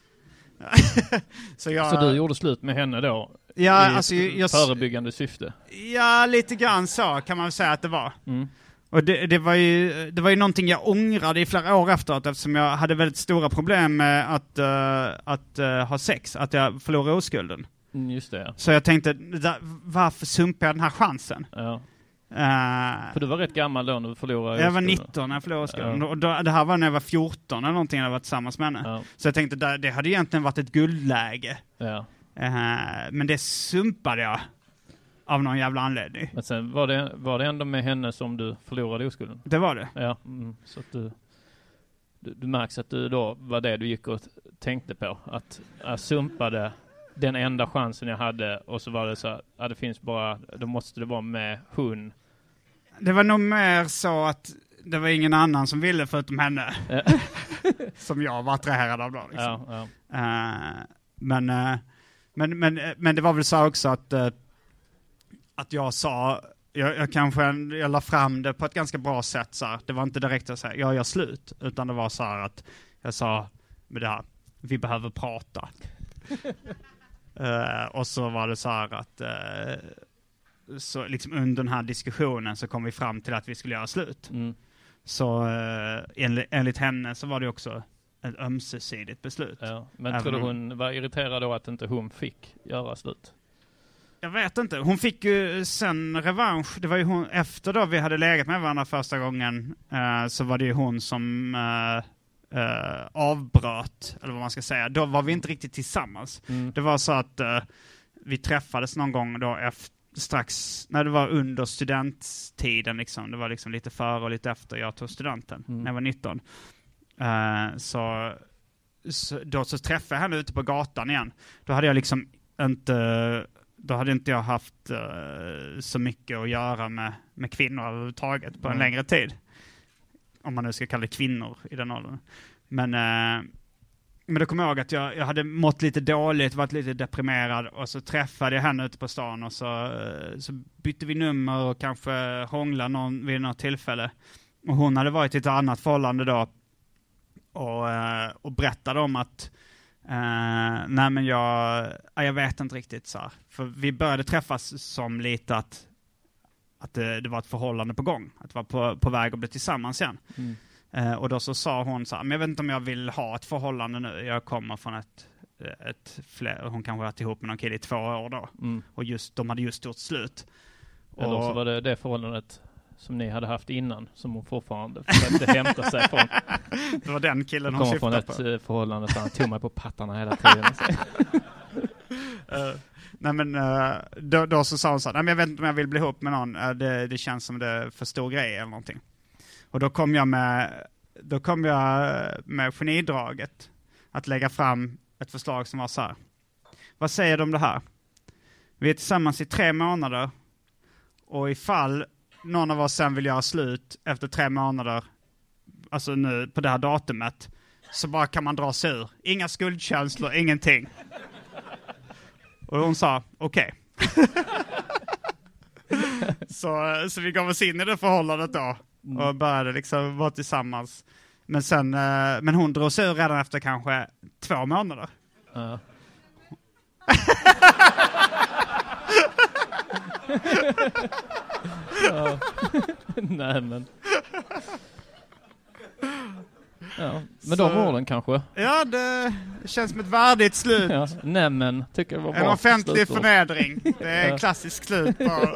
Speaker 6: så, jag, så du gjorde slut med henne då?
Speaker 5: Ja,
Speaker 6: i
Speaker 5: alltså, jag,
Speaker 6: förebyggande syfte?
Speaker 5: Ja, lite grann så kan man säga att det var.
Speaker 6: Mm.
Speaker 5: Och det, det, var ju, det var ju någonting jag ångrade i flera år efteråt, eftersom jag hade väldigt stora problem med att, uh, att uh, ha sex. Att jag förlorade oskulden.
Speaker 6: Mm, just det, ja.
Speaker 5: Så jag tänkte, varför sumpade jag den här chansen?
Speaker 6: Ja.
Speaker 5: Uh,
Speaker 6: För du var rätt gammal då när du förlorade oskulden.
Speaker 5: Jag var nitton när jag förlorade oskulden.
Speaker 6: Ja.
Speaker 5: Och då, det här var när jag var fjorton eller någonting när jag var tillsammans med henne.
Speaker 6: Ja.
Speaker 5: Så jag tänkte, det, det hade egentligen varit ett guldläge.
Speaker 6: Ja.
Speaker 5: Uh, men det sumpade jag. Av någon jävla anledning.
Speaker 6: Men sen var det, var det ändå med henne som du förlorade oskulden?
Speaker 5: Det var det.
Speaker 6: Ja, mm, så att du, du, du märks att du då var det du gick och tänkte på. Att jag sumpade den enda chansen jag hade och så var det så att ja, det finns bara, då måste det vara med hon. Det
Speaker 5: var nog mer så att det var ingen annan som ville förutom henne. Ja. Som jag var attraherad av då. Liksom.
Speaker 6: Ja, ja.
Speaker 5: Uh, men, uh, men, men, men det var väl så också att uh, att jag sa, jag, jag kanske jag la fram det på ett ganska bra sätt så här. Det var inte direkt att säga, jag gör slut, utan det var så här att jag sa med det här, vi behöver prata. uh, och så var det så här att uh, så liksom under den här diskussionen så kom vi fram till att vi skulle göra slut.
Speaker 6: Mm.
Speaker 5: Så uh, enligt, enligt henne så var det också ett ömsesidigt beslut.
Speaker 6: Ja, men tror du hon var irriterad då att inte hon fick göra slut?
Speaker 5: Jag vet inte. Hon fick ju sen revansch. Det var ju hon, efter då vi hade legat med varandra första gången uh, så var det ju hon som uh, uh, avbröt, eller vad man ska säga. Då var vi inte riktigt tillsammans. Mm. Det var så att uh, vi träffades någon gång då efter, strax, när det var under studenttiden liksom. Det var liksom lite före och lite efter jag tog studenten, mm. när jag var nitton. Uh, så, så då så träffade jag henne ute på gatan igen. Då hade jag liksom inte... Då hade inte jag haft uh, så mycket att göra med, med kvinnor överhuvudtaget på en mm. längre tid. Om man nu ska kalla det kvinnor i den åldern. Men, uh, men då kom jag ihåg att jag, jag hade mått lite dåligt, varit lite deprimerad. Och så träffade jag henne ute på stan och så, uh, så bytte vi nummer och kanske hånglade någon vid något tillfälle. Och hon hade varit i ett annat förhållande då. Och, uh, och berättade om att Uh, nej men jag uh, jag vet inte riktigt så här. För vi började träffas som lite att att det, det var ett förhållande på gång, att det var på, på väg att bli tillsammans igen. Mm. Uh, och då så sa hon så här, men jag vet inte om jag vill ha ett förhållande nu. Jag kommer från ett, ett fler, hon kanske varit ihop med någon kille i två år då. Mm. Och just, de hade just gjort slut.
Speaker 6: Eller och, så var det det förhållandet som ni hade haft innan, som hon fortfarande försökte hämta sig från.
Speaker 5: Det var den killen hon syftade på.
Speaker 6: Kommer från ett förhållande där han tog mig på pattarna hela tiden.
Speaker 5: uh, nej men uh, då, då så sa hon så här, nej men jag vet inte om jag vill bli ihop med någon. Uh, det, det känns som det är för stor grej eller någonting. Och då kom jag med då kom jag med genidraget att lägga fram ett förslag som var så här. Vad säger du om det här? Vi är tillsammans i tre månader och ifall någon av oss sen vill göra slut efter tre månader alltså nu på det här datumet, så bara kan man dra sig ur. Inga skuldkänslor, ingenting. Och hon sa, okej. Okay. så, så vi gav oss in i det förhållandet då. Och började liksom vara tillsammans. Men sen, men hon drog sig ur redan efter kanske två månader. Uh.
Speaker 6: ja. Nej men. Ja, med så, de orden kanske.
Speaker 5: Ja, det känns som ett värdigt slut. Ja,
Speaker 6: nej men, tycker jag var bra.
Speaker 5: En offentlig slutord. Förnedring. Det är en klassisk slut på,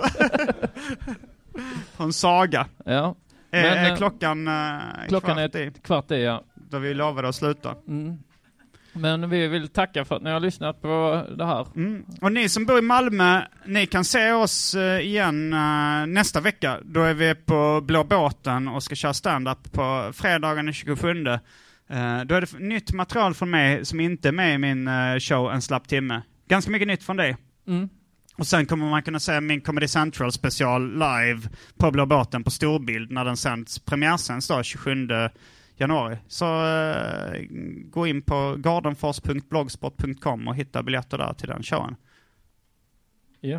Speaker 5: på en saga.
Speaker 6: Ja.
Speaker 5: Men, är, är klockan äh,
Speaker 6: klockan
Speaker 5: kvart
Speaker 6: är
Speaker 5: i?
Speaker 6: Kvart i, ja.
Speaker 5: Då vi lovade att sluta.
Speaker 6: Mm. Men vi vill tacka för att ni har lyssnat på det här.
Speaker 5: Mm. Och ni som bor i Malmö, ni kan se oss uh, igen uh, nästa vecka. Då är vi på Blå båten och ska köra stand-up på fredagen den tjugosjunde. Uh, då är det nytt material från mig som inte är med i min uh, show En slapp timme. Ganska mycket nytt från dig.
Speaker 6: Mm.
Speaker 5: Och sen kommer man kunna se min Comedy Central special live på Blå båten på storbild när den sänds, premiärsänds då tjugosjunde januari. Så uh, gå in på gardenfors punkt blogspot punkt com och hitta biljetter där till den showen.
Speaker 6: Ja.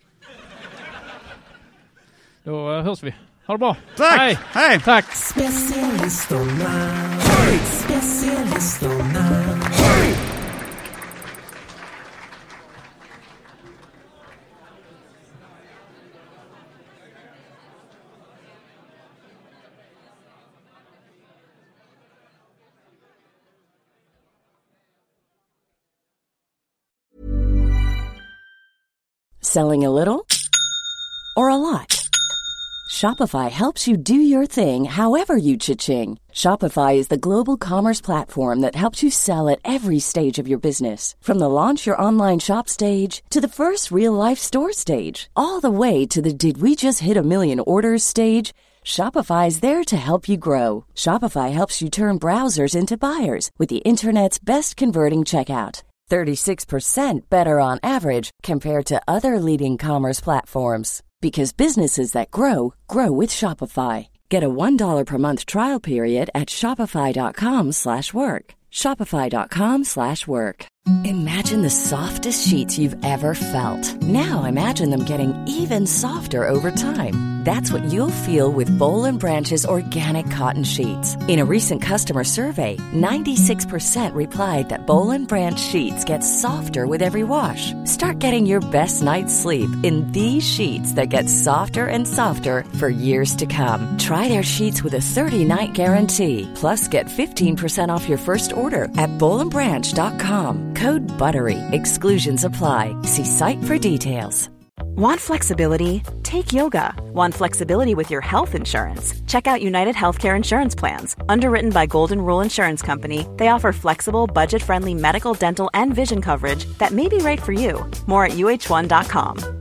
Speaker 6: Då uh, hörs vi. Ha det bra.
Speaker 5: Tack!
Speaker 6: Hej!
Speaker 5: Hej!
Speaker 6: Tack!
Speaker 11: Specialisterna. Hej! Specialisterna. Hej!
Speaker 10: Selling a little or a lot? Shopify helps you do your thing however you cha-ching. Shopify is the global commerce platform that helps you sell at every stage of your business. From the launch your online shop stage to the first real-life store stage, all the way to the did we just hit a million orders stage. Shopify is there to help you grow. Shopify helps you turn browsers into buyers with the internet's best converting checkout. thirty-six percent better on average compared to other leading commerce platforms. Because businesses that grow, grow with Shopify. Get a one dollar per month trial period at shopify.com slash work. Shopify.com slash work. Imagine the softest sheets you've ever felt. Now imagine them getting even softer over time. That's what you'll feel with Boll and Branch's organic cotton sheets. In a recent customer survey, ninety-six percent replied that Boll and Branch sheets get softer with every wash. Start getting your best night's sleep in these sheets that get softer and softer for years to come. Try their sheets with a thirty-night guarantee. Plus, get fifteen percent off your first order at boll and branch dot com. Code BUTTERY. Exclusions apply. See site for details.
Speaker 2: Want flexibility? Take yoga. Want flexibility with your health insurance? Check out United Healthcare Insurance Plans. Underwritten by Golden Rule Insurance Company, they offer flexible, budget-friendly medical, dental, and vision coverage that may be right for you. More at U H one dot com.